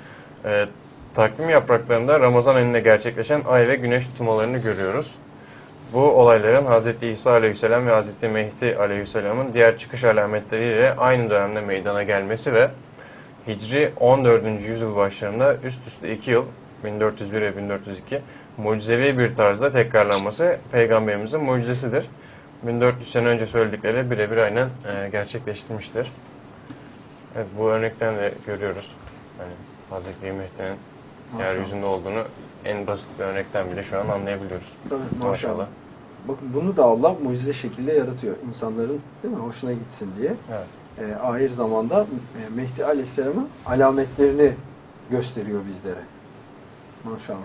Takvim yapraklarında Ramazan ayında gerçekleşen ay ve güneş tutulmalarını görüyoruz. Bu olayların Hz. İsa Aleyhisselam ve Hz. Mehdi Aleyhisselam'ın diğer çıkış alametleriyle aynı dönemde meydana gelmesi ve Hicri 14. yüzyıl başlarında üst üste 2 yıl 1401 ve 1402 mucizevi bir tarzda tekrarlanması Peygamberimizin mucizesidir. 1400 sene önce söyledikleri birebir aynen gerçekleştirmiştir. Evet, bu örnekten de görüyoruz. Yani Hz. Mehdi'nin yeryüzünde olduğunu en basit bir örnekten bile şu an anlayabiliyoruz. Tabii, maşallah. Bakın bunu da Allah mucize şekilde yaratıyor. İnsanların değil mi hoşuna gitsin diye. Evet. Ahir zamanda Mehdi Aleyhisselam'ın alametlerini gösteriyor bizlere. Maşallah.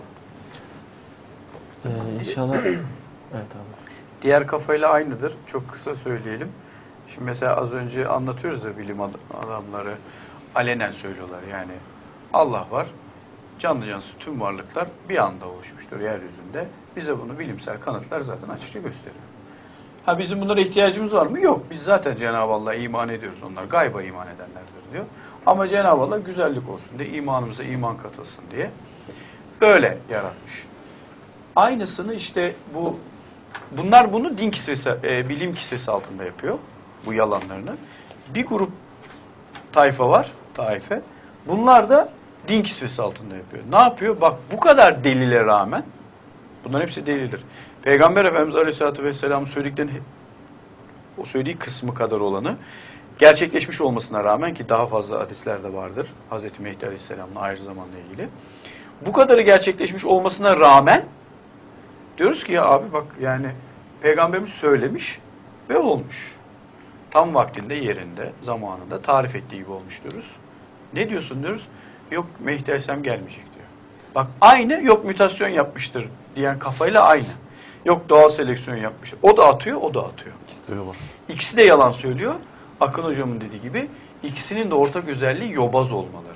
İnşallah. Evet abi. Diğer kafayla aynıdır. Çok kısa söyleyelim. Şimdi mesela az önce anlatıyoruz ya bilim adamları alenen söylüyorlar. Yani Allah var. Canlı cansız tüm varlıklar bir anda oluşmuştur yeryüzünde. Bize bunu bilimsel kanıtlar zaten açıkça gösteriyor. Ha bizim bunlara ihtiyacımız var mı? Yok. Biz zaten Cenab-ı Allah'a iman ediyoruz. Onlar gayba iman edenlerdir diyor. Ama Cenab-ı Allah güzellik olsun diye, imanımıza iman katılsın diye böyle yaratmış. Aynısını işte bunlar bunu din kisvesi, bilim kisvesi altında yapıyor. Bu yalanlarını. Bir grup tayfa var, taife. Bunlar da din kisvesi altında yapıyor. Ne yapıyor? Bak bu kadar delile rağmen, bunların hepsi delidir. Peygamber Efendimiz Aleyhisselatü Vesselam'ın söylediklerinin o söylediği kısmı kadar olanı gerçekleşmiş olmasına rağmen ki daha fazla hadislerde vardır Hz. Mehdi Aleyhisselam'la ayrı zamanla ilgili. Bu kadarı gerçekleşmiş olmasına rağmen Diyoruz ki ya abi bak yani Peygamberimiz söylemiş ve olmuş. Tam vaktinde, yerinde, zamanında tarif ettiği gibi olmuş diyoruz. Ne diyorsun diyoruz. Yok Mehdi Aleyhisselam gelmeyecek diyor. Bak aynı, yok mutasyon yapmıştır diyen kafayla aynı. Yok doğal seleksiyon yapmıştır. O da atıyor, o da atıyor. İkisi de yalan söylüyor. Akın hocamın dediği gibi ikisinin de ortak özelliği yobaz olmaları.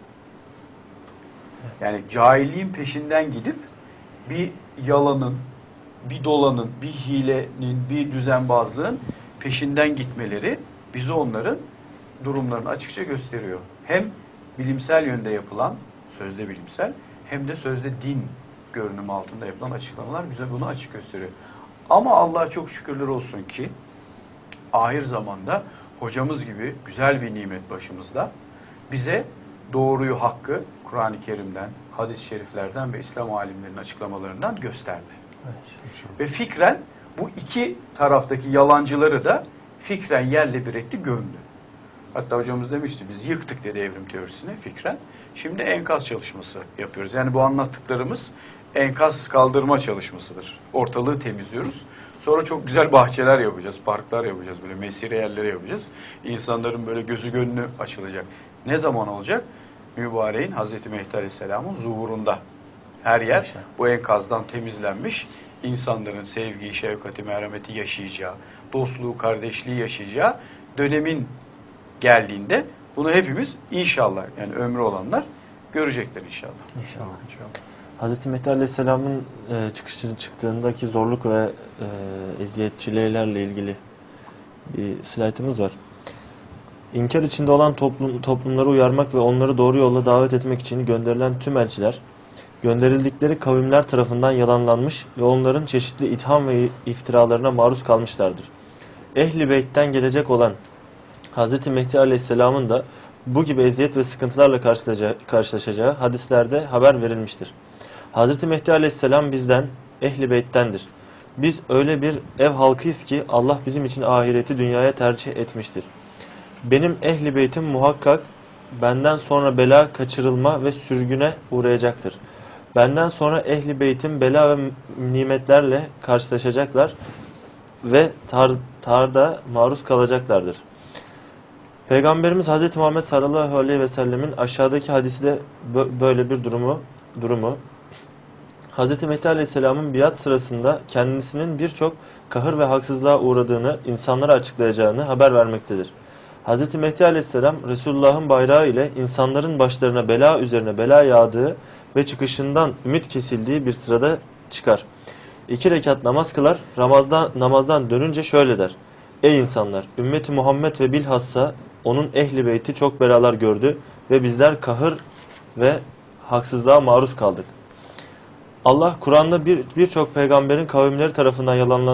Yani cahilliğin peşinden gidip bir yalanın, bir dolanın, bir hilenin, bir düzenbazlığın peşinden gitmeleri bize onların durumlarını açıkça gösteriyor. Hem bilimsel yönde yapılan, sözde bilimsel, hem de sözde din görünümü altında yapılan açıklamalar bize bunu açık gösteriyor. Ama Allah'a çok şükürler olsun ki ahir zamanda hocamız gibi güzel bir nimet başımızda bize doğruyu, hakkı Kur'an-ı Kerim'den, hadis-i şeriflerden ve İslam alimlerinin açıklamalarından gösterdi. Ve fikren bu iki taraftaki yalancıları da fikren yerle bir etti, gömdü. Hatta hocamız demişti biz yıktık dedi evrim teorisini fikren. Şimdi enkaz çalışması yapıyoruz. Yani bu anlattıklarımız enkaz kaldırma çalışmasıdır. Ortalığı temizliyoruz. Sonra çok güzel bahçeler yapacağız, parklar yapacağız, böyle mesire yerleri yapacağız. İnsanların böyle gözü gönlü açılacak. Ne zaman olacak? Mübareğin Hazreti Mehdi Aleyhisselam'ın zuhurunda. Her yer bu enkazdan temizlenmiş, insanların sevgiyi, şefkati, merhameti yaşayacağı, dostluğu, kardeşliği yaşayacağı dönemin geldiğinde bunu hepimiz inşallah yani ömrü olanlar görecekler inşallah. İnşallah. Hazreti Mehdi Aleyhisselam'ın çıktığındaki zorluk ve eziyet çilelerle ilgili bir slaytımız var. İnkar içinde olan toplumları uyarmak ve onları doğru yolla davet etmek için gönderilen tüm elçiler, gönderildikleri kavimler tarafından yalanlanmış ve onların çeşitli itham ve iftiralarına maruz kalmışlardır. Ehl-i Beyt'ten gelecek olan Hz. Mehdi Aleyhisselam'ın da bu gibi eziyet ve sıkıntılarla karşılaşacağı hadislerde haber verilmiştir. Hz. Mehdi Aleyhisselam bizden, Ehl-i Beyt'tendir. Biz öyle bir ev halkıyız ki Allah bizim için ahireti dünyaya tercih etmiştir. Benim Ehl-i Beytim muhakkak benden sonra bela, kaçırılma ve sürgüne uğrayacaktır. Benden sonra Ehl-i Beytim bela ve nimetlerle karşılaşacaklar ve tarda maruz kalacaklardır. Peygamberimiz Hz. Muhammed sallallahu aleyhi ve sellemin aşağıdaki hadisi de böyle bir durumu. Hz. Mehdi aleyhisselamın biat sırasında kendisinin birçok kahır ve haksızlığa uğradığını, insanlara açıklayacağını haber vermektedir. Hz. Mehdi aleyhisselam Resulullah'ın bayrağı ile insanların başlarına bela üzerine bela yağdığı ve çıkışından ümit kesildiği bir sırada çıkar. 2 rekat namaz kılar, namazdan dönünce şöyle der: Ey insanlar! Ümmeti Muhammed ve bilhassa onun ehli beyti çok belalar gördü ve bizler kahır ve haksızlığa maruz kaldık. Allah Kur'an'da birçok peygamberin kavimleri tarafından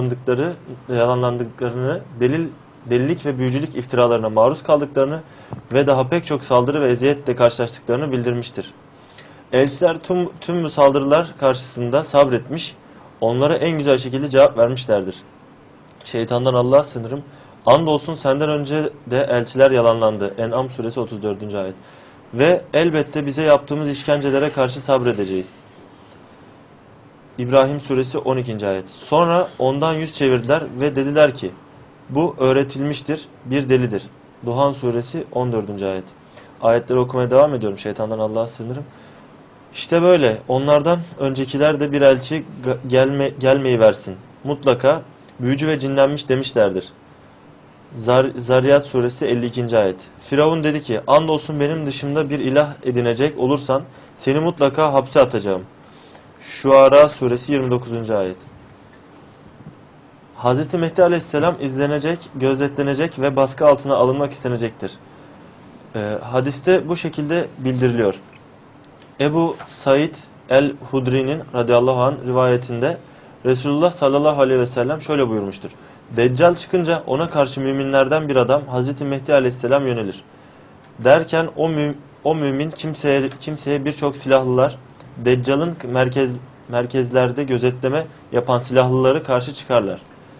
yalanlandıklarını, delilik ve büyücülük iftiralarına maruz kaldıklarını ve daha pek çok saldırı ve eziyetle karşılaştıklarını bildirmiştir. Elçiler tüm bu saldırılar karşısında sabretmiş, onlara en güzel şekilde cevap vermişlerdir. Şeytandan Allah'a sığınırım. Andolsun senden önce de elçiler yalanlandı. En'am suresi 34. ayet. Ve elbette bize yaptığımız işkencelere karşı sabredeceğiz. İbrahim suresi 12. ayet. Sonra ondan yüz çevirdiler ve dediler ki bu öğretilmiştir, bir delidir. Duhan suresi 14. ayet. Ayetleri okumaya devam ediyorum. Şeytandan Allah'a sığınırım. İşte böyle. Onlardan öncekiler de bir elçi gelmeyi versin. Mutlaka büyücü ve cinlenmiş demişlerdir. Zariyat suresi 52. ayet. Firavun dedi ki andolsun benim dışımda bir ilah edinecek olursan seni mutlaka hapse atacağım. Şuara suresi 29. ayet. Hz. Mehdi aleyhisselam izlenecek, gözetlenecek ve baskı altına alınmak istenecektir. Hadiste bu şekilde bildiriliyor. Ebu Said el-Hudri'nin radıyallahu anh rivayetinde Resulullah sallallahu aleyhi ve sellem şöyle buyurmuştur. Deccal çıkınca ona karşı müminlerden bir adam Hazreti Mehdi aleyhisselam yönelir. Derken o mümin kimseye birçok silahlılar Deccal'ın merkezlerde gözetleme yapan silahlıları karşı çıkarlar.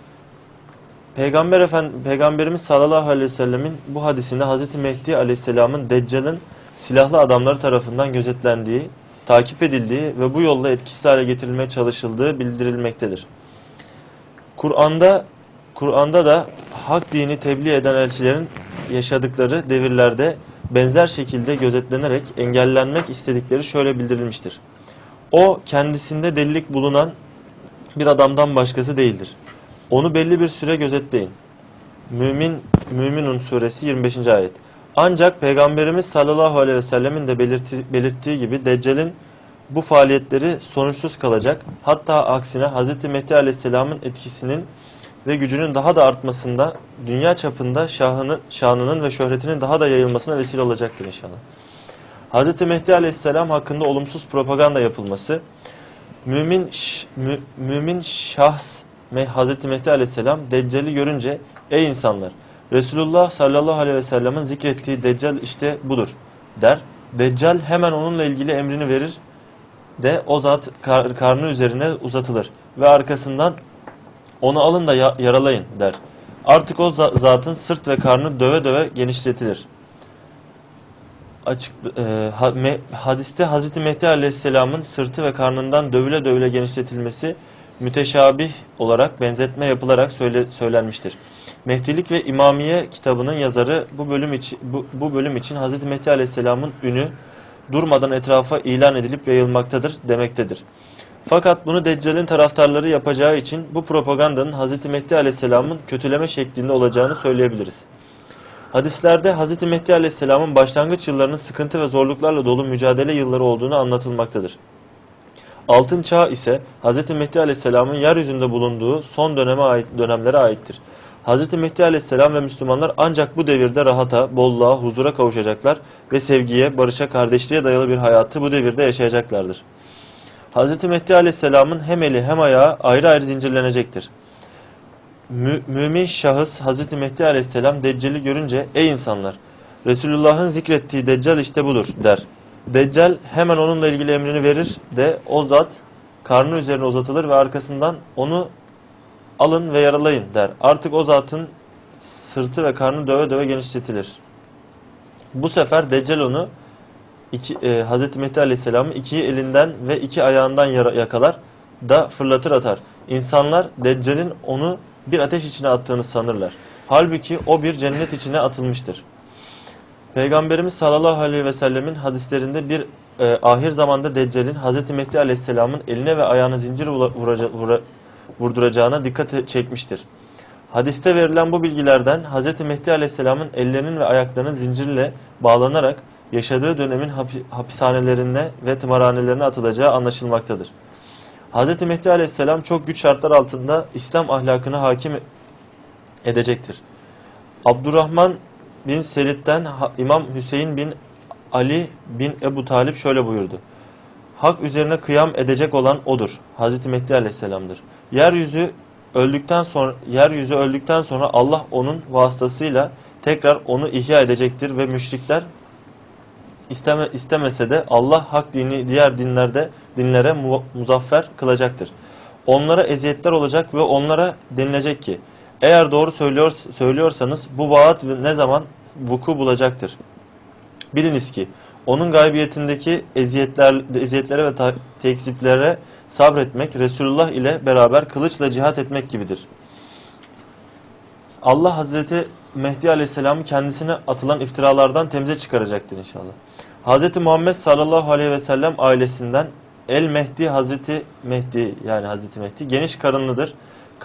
Peygamberimiz sallallahu aleyhi ve sellemin bu hadisinde Hazreti Mehdi aleyhisselamın Deccal'ın silahlı adamları tarafından gözetlendiği takip edildiği ve bu yolla etkisiz hale getirilmeye çalışıldığı bildirilmektedir. Kur'an'da da hak dini tebliğ eden elçilerin yaşadıkları devirlerde benzer şekilde gözetlenerek engellenmek istedikleri şöyle bildirilmiştir. O kendisinde delilik bulunan bir adamdan başkası değildir. Onu belli bir süre gözetleyin. Müminun suresi 25. ayet. Ancak Peygamberimiz sallallahu aleyhi ve sellemin de belirttiği gibi Deccal'in bu faaliyetleri sonuçsuz kalacak. Hatta aksine Hz. Mehdi aleyhisselamın etkisinin ve gücünün daha da artmasında, dünya çapında şanının ve şöhretinin daha da yayılmasına vesile olacaktır inşallah. Hz. Mehdi aleyhisselam hakkında olumsuz propaganda yapılması, mümin şahs Hz. Mehdi aleyhisselam Deccal'i görünce ey insanlar Resulullah sallallahu aleyhi ve sellem'in zikrettiği Deccal işte budur der. Deccal hemen onunla ilgili emrini verir de o zat karnı üzerine uzatılır ve arkasından onu alın da yaralayın der. Artık o zatın sırt ve karnı döve döve genişletilir. Hadiste Hz. Mehdi aleyhisselamın sırtı ve karnından dövüle dövüle genişletilmesi müteşabih olarak benzetme yapılarak söylenmiştir. Mehdilik ve İmamiye kitabının yazarı bu bölüm için Hz. Mehdi aleyhisselamın ünü durmadan etrafa ilan edilip yayılmaktadır demektedir. Fakat bunu Deccal'in taraftarları yapacağı için bu propagandanın Hz. Mehdi aleyhisselamın kötüleme şeklinde olacağını söyleyebiliriz. Hadislerde Hz. Mehdi aleyhisselamın başlangıç yıllarının sıkıntı ve zorluklarla dolu mücadele yılları olduğunu anlatılmaktadır. Altın çağ ise Hz. Mehdi aleyhisselamın yeryüzünde bulunduğu son dönemlere aittir. Hz. Mehdi aleyhisselam ve Müslümanlar ancak bu devirde rahata, bolluğa, huzura kavuşacaklar ve sevgiye, barışa, kardeşliğe dayalı bir hayatı bu devirde yaşayacaklardır. Hz. Mehdi aleyhisselamın hem eli hem ayağı ayrı ayrı zincirlenecektir. Mümin şahıs Hz. Mehdi aleyhisselam Deccal'i görünce ey insanlar Resulullah'ın zikrettiği Deccal işte budur der. Deccal hemen onunla ilgili emrini verir de o zat karnı üzerine uzatılır ve arkasından onu alın ve yaralayın der. Artık o zatın sırtı ve karnı döve döve genişletilir. Bu sefer Deccal onu Hz. Mehdi aleyhisselamı iki elinden ve iki ayağından yakalar da fırlatır atar. İnsanlar Deccal'in onu bir ateş içine attığını sanırlar. Halbuki o bir cennet içine atılmıştır. Peygamberimiz sallallahu aleyhi ve sellemin hadislerinde bir ahir zamanda Deccal'in Hz. Mehdi aleyhisselamın eline ve ayağına zincir vurduracağına dikkat çekmiştir. Hadiste verilen bu bilgilerden Hz. Mehdi aleyhisselamın ellerinin ve ayaklarının zincirle bağlanarak yaşadığı dönemin hapishanelerine ve tımarhanelerine atılacağı anlaşılmaktadır. Hz. Mehdi aleyhisselam çok güç şartlar altında İslam ahlakını hakim edecektir. Abdurrahman bin Selid'den İmam Hüseyin bin Ali bin Ebu Talip şöyle buyurdu. Hak üzerine kıyam edecek olan odur. Hz. Mehdi aleyhisselamdır. Yeryüzü öldükten sonra Allah onun vasıtasıyla tekrar onu ihya edecektir ve müşrikler istemese de Allah hak dini diğer dinlere muzaffer kılacaktır. Onlara eziyetler olacak ve onlara denilecek ki eğer doğru söylüyorsanız bu vaat ne zaman vuku bulacaktır. Biliniz ki onun gaybiyetindeki eziyetlere ve tekziplere sabretmek Resulullah ile beraber kılıçla cihat etmek gibidir. Allah Hazreti Mehdi Aleyhisselam'ı kendisine atılan iftiralardan temize çıkaracaktır inşallah. Hz. Muhammed sallallahu aleyhi ve sellem ailesinden El Mehdi Hazreti Mehdi yani Hazreti Mehdi geniş karınlıdır.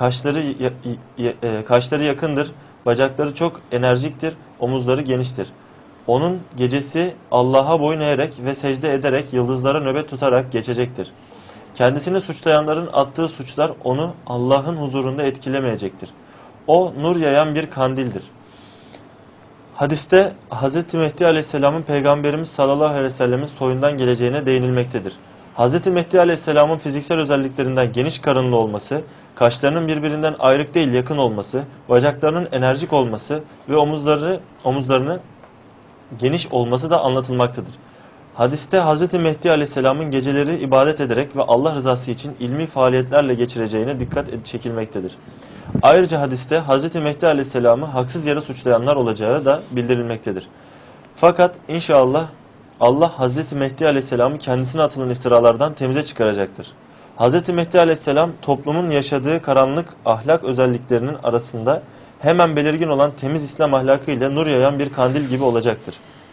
Kaşları yakındır. Bacakları çok enerjiktir. Omuzları geniştir. Onun gecesi Allah'a boyun eğerek ve secde ederek yıldızlara nöbet tutarak geçecektir. Kendisini suçlayanların attığı suçlar onu Allah'ın huzurunda etkilemeyecektir. O nur yayan bir kandildir. Hadiste Hz. Mehdi Aleyhisselam'ın Peygamberimiz sallallahu aleyhi ve sellemin soyundan geleceğine değinilmektedir. Hz. Mehdi Aleyhisselam'ın fiziksel özelliklerinden geniş karınlı olması, kaşlarının birbirinden ayrık değil yakın olması, bacaklarının enerjik olması ve omuzlarının geniş olması da anlatılmaktadır. Hadiste Hz. Mehdi Aleyhisselam'ın geceleri ibadet ederek ve Allah rızası için ilmi faaliyetlerle geçireceğine dikkat çekilmektedir. Ayrıca hadiste Hz. Mehdi Aleyhisselam'ı haksız yere suçlayanlar olacağı da bildirilmektedir. Fakat inşallah Allah Hazreti Mehdi Aleyhisselam'ı kendisine atılan iftiralardan temize çıkaracaktır. Hazreti Mehdi Aleyhisselam toplumun yaşadığı karanlık ahlak özelliklerinin arasında hemen belirgin olan temiz İslam ahlakıyla nur yayan bir kandil gibi olacaktır.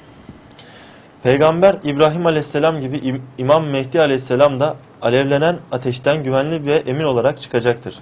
Peygamber İbrahim Aleyhisselam gibi İmam Mehdi Aleyhisselam da alevlenen ateşten güvenli ve emin olarak çıkacaktır.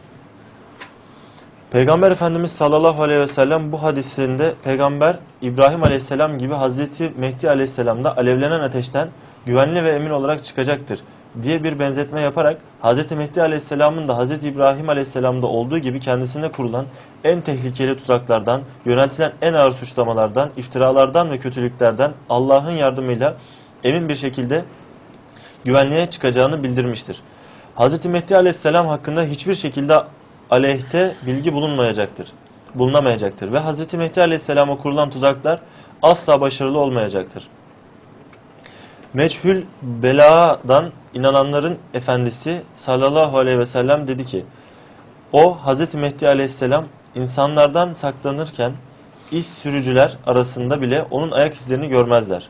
Peygamber Efendimiz sallallahu aleyhi ve sellem bu hadisinde Peygamber İbrahim Aleyhisselam gibi Hazreti Mehdi Aleyhisselam da alevlenen ateşten güvenli ve emin olarak çıkacaktır diye bir benzetme yaparak Hazreti Mehdi Aleyhisselam'ın da Hazreti İbrahim Aleyhisselam'da olduğu gibi kendisine kurulan en tehlikeli tuzaklardan, yöneltilen en ağır suçlamalardan, iftiralardan ve kötülüklerden Allah'ın yardımıyla emin bir şekilde güvenliğe çıkacağını bildirmiştir. Hazreti Mehdi Aleyhisselam hakkında hiçbir şekilde aleyhte bilgi bulunamayacaktır ve Hazreti Mehdi Aleyhisselam'a kurulan tuzaklar asla başarılı olmayacaktır. Meçhul beladan inananların efendisi sallallahu aleyhi ve sellem dedi ki, o Hazreti Mehdi Aleyhisselam insanlardan saklanırken iz sürücüler arasında bile onun ayak izlerini görmezler.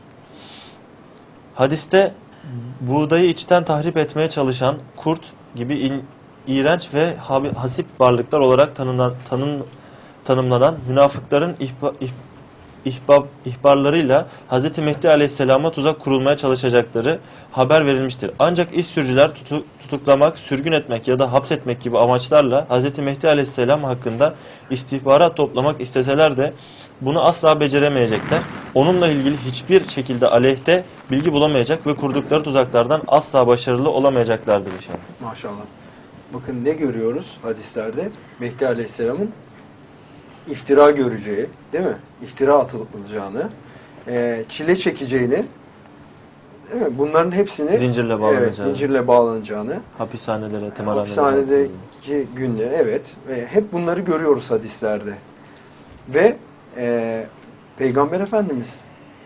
Hadiste buğdayı içten tahrip etmeye çalışan kurt gibi iğrenç ve hasip varlıklar olarak tanımlanan münafıkların ihbarlarıyla Hz. Mehdi Aleyhisselam'a tuzak kurulmaya çalışacakları haber verilmiştir. Ancak iş sürücüler tutuklamak, sürgün etmek ya da hapsetmek gibi amaçlarla Hz. Mehdi Aleyhisselam hakkında istihbarat toplamak isteseler de bunu asla beceremeyecekler. Onunla ilgili hiçbir şekilde aleyhte bilgi bulamayacak ve kurdukları tuzaklardan asla başarılı olamayacaklardır inşallah. Maşallah. Bakın ne görüyoruz hadislerde? Mehdi Aleyhisselam'ın iftira göreceği, değil mi? İftira atılacağını, çile çekeceğini, değil mi? Bunların hepsini zincirle bağlanacağını, evet, zincirle bağlanacağını, hapishanelere, hapishanedeki günleri, evet, ve hep bunları görüyoruz hadislerde. Ve Peygamber Efendimiz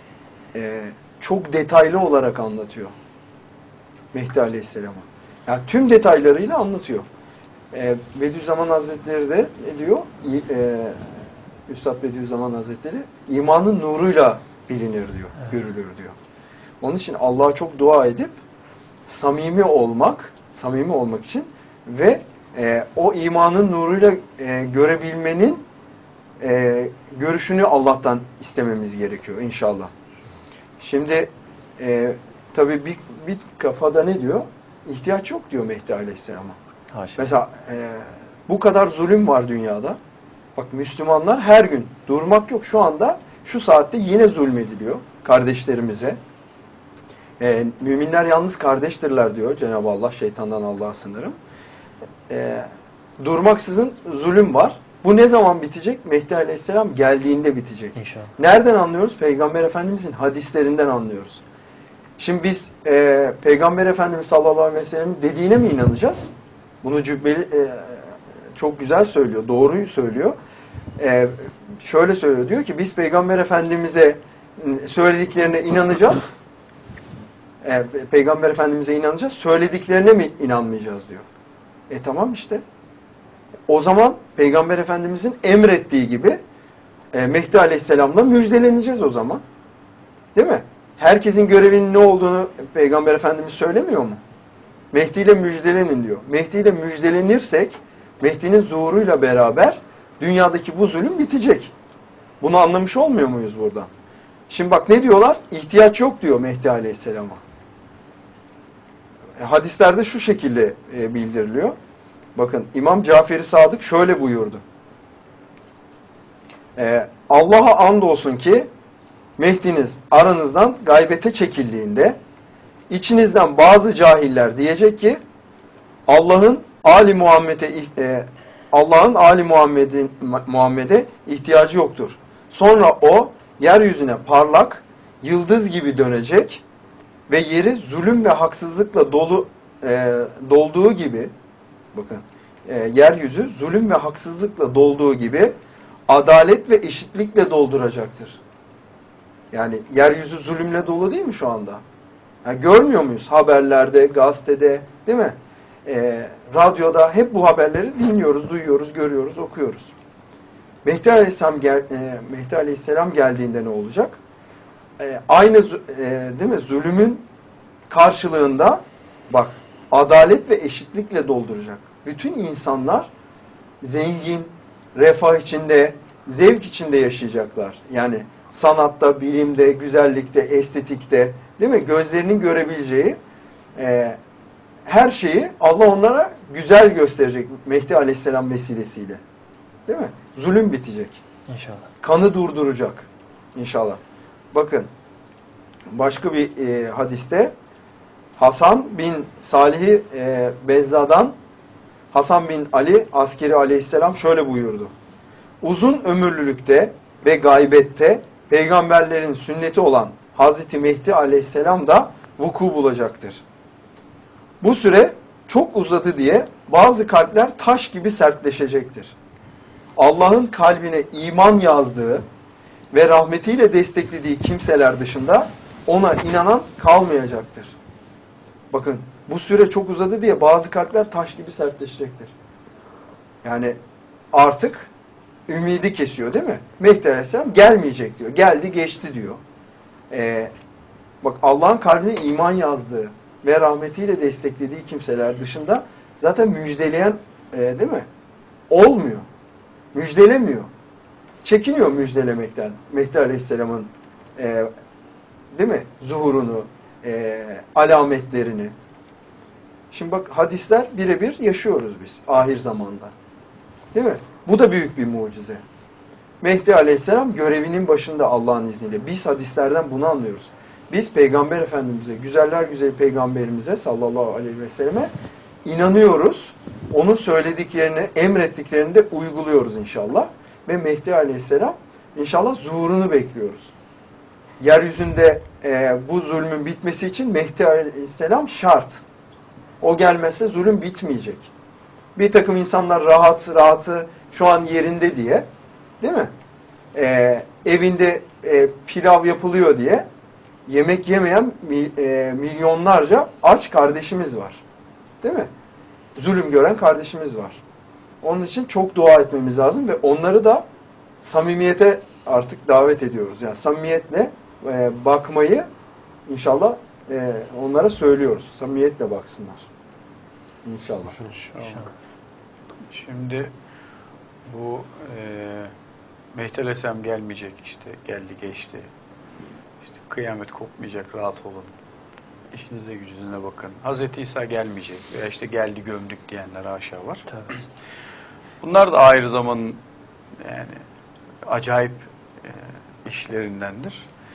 çok detaylı olarak anlatıyor Mehdi Aleyhisselam'ı. Yani tüm detaylarıyla anlatıyor. Bediüzzaman Hazretleri de ne diyor? Üstad Bediüzzaman Hazretleri imanın nuruyla bilinir diyor, evet, görülür diyor. Onun için Allah'a çok dua edip samimi olmak için ve o imanın nuruyla görebilmenin görüşünü Allah'tan istememiz gerekiyor inşallah. Şimdi tabii bir kafada ne diyor? İhtiyaç yok diyor Mehdi Aleyhisselam'a. Mesela bu kadar zulüm var dünyada. Bak Müslümanlar her gün durmak yok. Şu anda şu saatte yine zulmediliyor kardeşlerimize. Müminler yalnız kardeştirler diyor Cenab-ı Allah. Şeytandan Allah'a sınırım. Durmaksızın zulüm var. Bu ne zaman bitecek? Mehdi Aleyhisselam geldiğinde bitecek. İnşallah. Nereden anlıyoruz? Peygamber Efendimizin hadislerinden anlıyoruz. Şimdi biz Peygamber Efendimiz sallallahu aleyhi ve sellem'in dediğine mi inanacağız? Bunu Cübbeli çok güzel söylüyor, doğruyu söylüyor. Şöyle söylüyor, diyor ki biz Peygamber Efendimiz'e söylediklerine inanacağız. Peygamber Efendimiz'e inanacağız, söylediklerine mi inanmayacağız diyor. Tamam işte. O zaman Peygamber Efendimiz'in emrettiği gibi Mehdi Aleyhisselam'la müjdeleneceğiz o zaman. Değil mi? Herkesin görevinin ne olduğunu Peygamber Efendimiz söylemiyor mu? Mehdi ile müjdelenin diyor. Mehdi ile müjdelenirsek Mehdi'nin zuhuruyla beraber dünyadaki bu zulüm bitecek. Bunu anlamış olmuyor muyuz buradan? Şimdi bak ne diyorlar? İhtiyaç yok diyor Mehdi Aleyhisselam'a. Hadislerde şu şekilde bildiriliyor. Bakın İmam Cafer-i Sadık şöyle buyurdu. Allah'a andolsun ki Mehdi'niz aranızdan gaybete çekildiğinde içinizden bazı cahiller diyecek ki Allah'ın Ali Muhammed'e ihtiyacı yoktur. Sonra o yeryüzüne parlak yıldız gibi dönecek ve yeri zulüm ve haksızlıkla dolduğu gibi, bakın yeryüzü zulüm ve haksızlıkla dolduğu gibi adalet ve eşitlikle dolduracaktır. Yani yeryüzü zulümle dolu değil mi şu anda? Yani görmüyor muyuz haberlerde, gazetede, değil mi? Radyoda hep bu haberleri dinliyoruz, duyuyoruz, görüyoruz, okuyoruz. Mehdi Aleyhisselam geldiğinde ne olacak? aynı değil mi? Zulümün karşılığında bak adalet ve eşitlikle dolduracak. Bütün insanlar zengin, refah içinde, zevk içinde yaşayacaklar. Yani sanatta, bilimde, güzellikte, estetikte, değil mi? Gözlerinin görebileceği her şeyi Allah onlara güzel gösterecek Mehdi Aleyhisselam vesilesiyle. Değil mi? Zulüm bitecek. İnşallah. Kanı durduracak. İnşallah. Bakın başka bir hadiste Hasan bin Salih Bezza'dan Hasan bin Ali Askeri Aleyhisselam şöyle buyurdu. Uzun ömürlülükte ve gaybette peygamberlerin sünneti olan Hazreti Mehdi Aleyhisselam da vuku bulacaktır. Bu süre çok uzadı diye bazı kalpler taş gibi sertleşecektir. Allah'ın kalbine iman yazdığı ve rahmetiyle desteklediği kimseler dışında ona inanan kalmayacaktır. Bakın bu süre çok uzadı diye bazı kalpler taş gibi sertleşecektir. Yani artık ümidi kesiyor değil mi? Mehdi Aleyhisselam gelmeyecek diyor. Geldi geçti diyor. Bak Allah'ın kalbine iman yazdığı ve rahmetiyle desteklediği kimseler dışında zaten müjdeleyen değil mi? Olmuyor. Müjdelemiyor. Çekiniyor müjdelemekten. Mehdi Aleyhisselam'ın değil mi? Zuhurunu, alametlerini. Şimdi bak hadisler birebir yaşıyoruz biz ahir zamanda. Değil mi? Bu da büyük bir mucize. Mehdi Aleyhisselam görevinin başında Allah'ın izniyle. Biz hadislerden bunu anlıyoruz. Biz Peygamber Efendimiz'e, güzeller güzeli Peygamberimize sallallahu aleyhi ve selleme inanıyoruz. Onun söylediklerini, emrettiklerini de uyguluyoruz inşallah. Ve Mehdi Aleyhisselam inşallah zuhurunu bekliyoruz. Yeryüzünde bu zulmün bitmesi için Mehdi Aleyhisselam şart. O gelmezse zulüm bitmeyecek. Bir takım insanlar rahatı şu an yerinde diye, değil mi? Evinde pilav yapılıyor diye yemek yemeyen milyonlarca aç kardeşimiz var. Değil mi? Zulüm gören kardeşimiz var. Onun için çok dua etmemiz lazım ve onları da samimiyete artık davet ediyoruz. Yani samimiyetle bakmayı inşallah onlara söylüyoruz. Samimiyetle baksınlar. İnşallah. Şimdi bu Mehdi Aleyhisselam gelmeyecek işte geldi geçti. İşte kıyamet kopmayacak rahat olun. İşinize gücünüze bakın. Hazreti İsa gelmeyecek veya işte geldi gömdük diyenler haşa var. Tabii. Bunlar da ayrı zamanın yani acayip işlerindendir.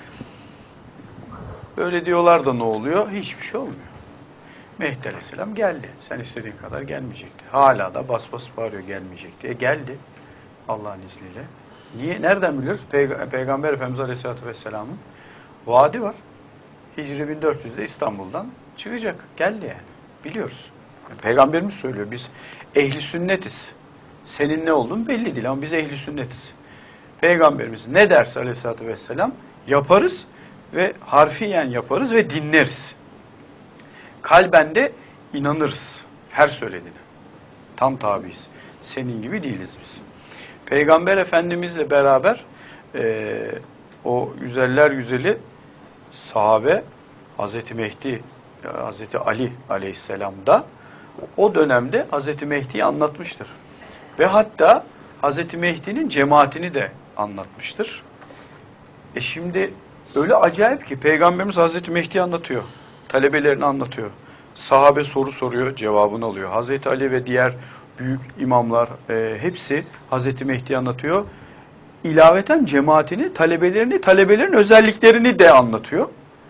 Böyle diyorlar da ne oluyor? Hiçbir şey olmuyor. Mehdi Aleyhisselam geldi. Sen istediğin kadar gelmeyecekti. Hala da bas bas bağırıyor gelmeyecek diye. Geldi Allah'ın izniyle. Niye? Nereden biliyoruz? Peygamber Efendimiz Aleyhisselatü Vesselam'ın vaadi var. Hicri 1400'de İstanbul'dan çıkacak. Geldi yani. Biliyoruz. Yani Peygamberimiz söylüyor. Biz ehli sünnetiz. Senin ne olduğun belli değil ama biz ehli sünnetiz. Peygamberimiz ne derse Aleyhisselatü Vesselam yaparız ve harfiyen yaparız ve dinleriz. Kalben de inanırız her söylediğine. Tam tabiiz. Senin gibi değiliz biz. Peygamber Efendimizle beraber o güzeller güzeli sahabe Hazreti Mehdi, Hazreti Ali Aleyhisselam da o dönemde Hazreti Mehdi'yi anlatmıştır. Ve hatta Hazreti Mehdi'nin cemaatini de anlatmıştır. Şimdi öyle acayip ki Peygamberimiz Hazreti Mehdi'yi anlatıyor. Talebelerini anlatıyor. Sahabe soru soruyor, cevabını alıyor. Hazreti Ali ve diğer büyük imamlar hepsi Hazreti Mehdi'yi anlatıyor. İlaveten cemaatini, talebelerin özelliklerini de anlatıyor.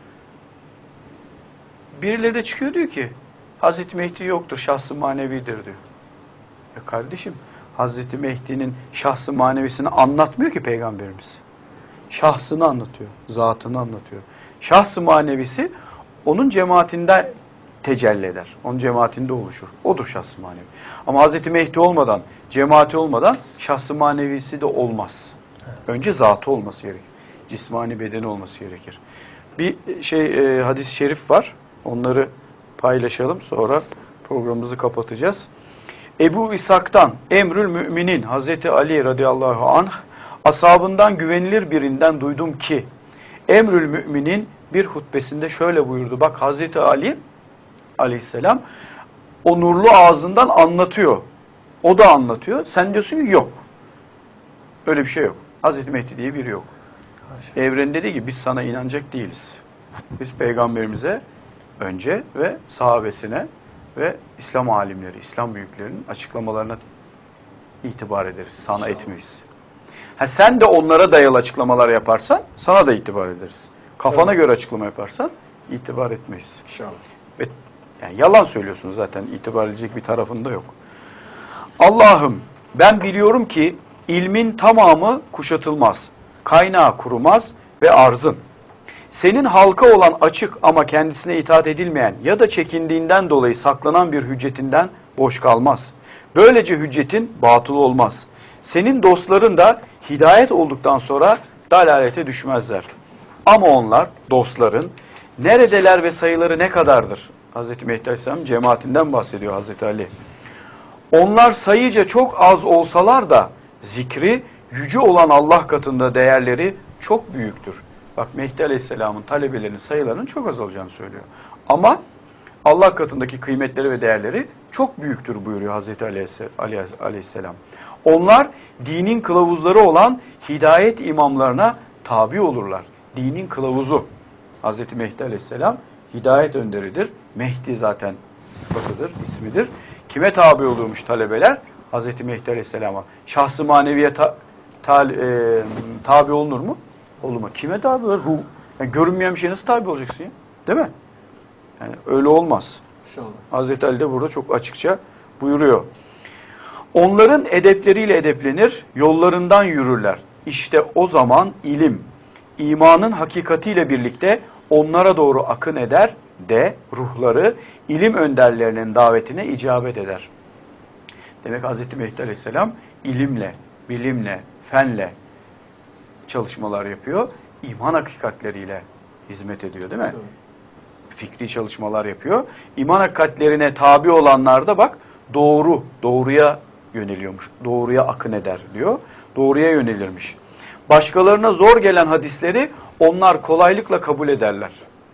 Birileri de çıkıyor diyor ki Hazreti Mehdi yoktur, şahsı manevidir diyor. Kardeşim Hazreti Mehdi'nin şahsı manevisini anlatmıyor ki Peygamberimiz. Şahsını anlatıyor, zatını anlatıyor. Şahsı manevisi onun cemaatinde tecelli eder. Onun cemaatinde oluşur. Odur şahs-ı manevi. Ama Hazreti Mehdi olmadan, cemaati olmadan şahs-ı manevisi de olmaz. Önce zatı olması gerekir. Cismani bedeni olması gerekir. Bir hadis-i şerif var. Onları paylaşalım. Sonra programımızı kapatacağız. Ebu İshak'tan Emrül Müminin Hazreti Ali radıyallahu anh ashabından güvenilir birinden duydum ki Emrül Mü'minin bir hutbesinde şöyle buyurdu. Bak Hazreti Ali aleyhisselam o nurlu ağzından anlatıyor. O da anlatıyor. Sen diyorsun ki yok. Öyle bir şey yok. Hazreti Mehdi diye biri yok. Evren dedi ki biz sana inanacak değiliz. Biz peygamberimize önce ve sahabesine ve İslam alimleri, İslam büyüklerinin açıklamalarına itibar ederiz. Sana etmeyiz. Ha, sen de onlara dayalı açıklamalar yaparsan sana da itibar ederiz. Kafana göre açıklama yaparsan itibar etmeyiz. İnşallah. Ve yani yalan söylüyorsunuz zaten, itibar edecek bir tarafında yok. Allah'ım ben biliyorum ki ilmin tamamı kuşatılmaz, kaynağı kurumaz ve arzın. Senin halka olan açık ama kendisine itaat edilmeyen ya da çekindiğinden dolayı saklanan bir hüccetinden boş kalmaz. Böylece hüccetin batıl olmaz. Senin dostların da hidayet olduktan sonra dalalete düşmezler. Ama onlar, dostların, neredeler ve sayıları ne kadardır? Hz. Mehdi Aleyhisselam cemaatinden bahsediyor Hz. Ali. Onlar sayıca çok az olsalar da zikri yüce olan Allah katında değerleri çok büyüktür. Bak Mehdi Aleyhisselam'ın talebelerinin sayılarının çok az olacağını söylüyor. Ama Allah katındaki kıymetleri ve değerleri çok büyüktür buyuruyor Hazreti Ali Aleyhisselam. Onlar dinin kılavuzları olan hidayet imamlarına tabi olurlar. Dinin kılavuzu Hazreti Mehdi Aleyhisselam hidayet önderidir. Mehdi zaten sıfatıdır, ismidir. Kime tabi oluyormuş talebeler? Hazreti Mehdi Aleyhisselam'a. Şahs-ı maneviye tabi olunur mu? Olur mu? Kime tabi olur? Ruh. Yani görünmeyen bir şeye nasıl tabi olacaksın ya? Değil mi? Yani öyle olmaz. İnşallah. Hazreti Ali de burada çok açıkça buyuruyor. Onların edepleriyle edeplenir, yollarından yürürler. İşte o zaman ilim, imanın hakikatiyle birlikte onlara doğru akın eder de ruhları ilim önderlerinin davetine icabet eder. Demek Hazreti Mehdi Aleyhisselam ilimle, bilimle, fenle çalışmalar yapıyor. İman hakikatleriyle hizmet ediyor değil mi? Tabii. Fikri çalışmalar yapıyor. İman hakikatlerine tabi olanlar da bak doğruya yöneliyormuş. Doğruya akın eder diyor. Doğruya yönelirmiş. Başkalarına zor gelen hadisleri onlar kolaylıkla kabul ederler.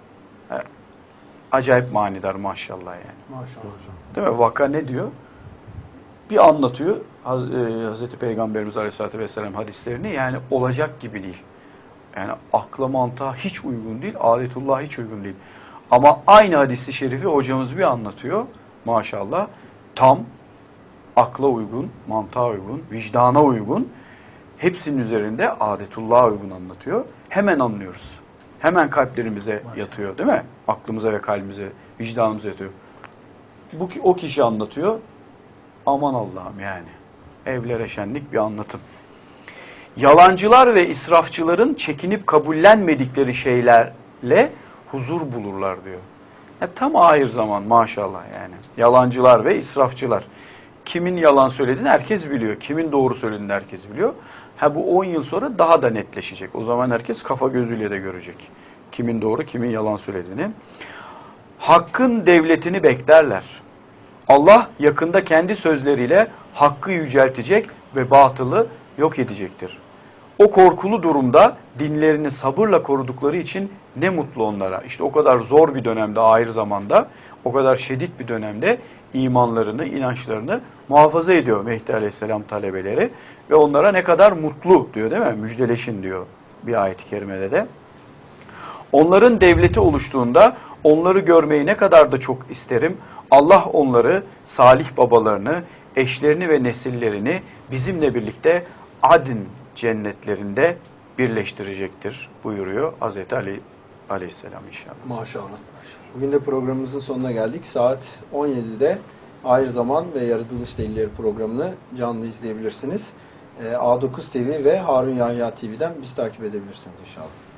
Acayip manidar maşallah yani. Maşallah. Değil mi? Vaka ne diyor? Bir anlatıyor Hazreti Peygamberimiz Aleyhisselatü Vesselam hadislerini, yani olacak gibi değil. Yani akla mantığa hiç uygun değil, adetullah'a hiç uygun değil. Ama aynı hadisi şerifi hocamız bir anlatıyor maşallah. Tam, akla uygun, mantığa uygun, vicdana uygun, hepsinin üzerinde adetullah'a uygun anlatıyor. Hemen anlıyoruz. Hemen kalplerimize yatıyor değil mi? Aklımıza ve kalbimize, vicdanımıza yatıyor. O kişi anlatıyor. Aman Allah'ım yani. Evlere şenlik bir anlatım. Yalancılar ve israfçıların çekinip kabullenmedikleri şeylerle huzur bulurlar diyor. Tam ahir zaman maşallah yani. Yalancılar ve israfçılar. Kimin yalan söylediğini herkes biliyor. Kimin doğru söylediğini herkes biliyor. Bu 10 yıl sonra daha da netleşecek. O zaman herkes kafa gözüyle de görecek. Kimin doğru, kimin yalan söylediğini. Hakkın devletini beklerler. Allah yakında kendi sözleriyle hakkı yüceltecek ve batılı yok edecektir. O korkulu durumda dinlerini sabırla korudukları için ne mutlu onlara. İşte o kadar zor bir dönemde, ahir zamanda, o kadar şiddet bir dönemde imanlarını, inançlarını muhafaza ediyor Mehdi Aleyhisselam talebeleri. Ve onlara ne kadar mutlu diyor değil mi? Müjdeleşin diyor bir ayet-i kerimede de. Onların devleti oluştuğunda onları görmeyi ne kadar da çok isterim. Allah onları, salih babalarını, eşlerini ve nesillerini bizimle birlikte Adn cennetlerinde birleştirecektir buyuruyor Hazreti Ali Aleyhisselam inşallah. Maşallah. Bugün de programımızın sonuna geldik. Saat 17'de Ahir Zaman ve Yaratılış Delilleri programını canlı izleyebilirsiniz. A9 TV ve Harun Yahya TV'den bizi takip edebilirsiniz inşallah.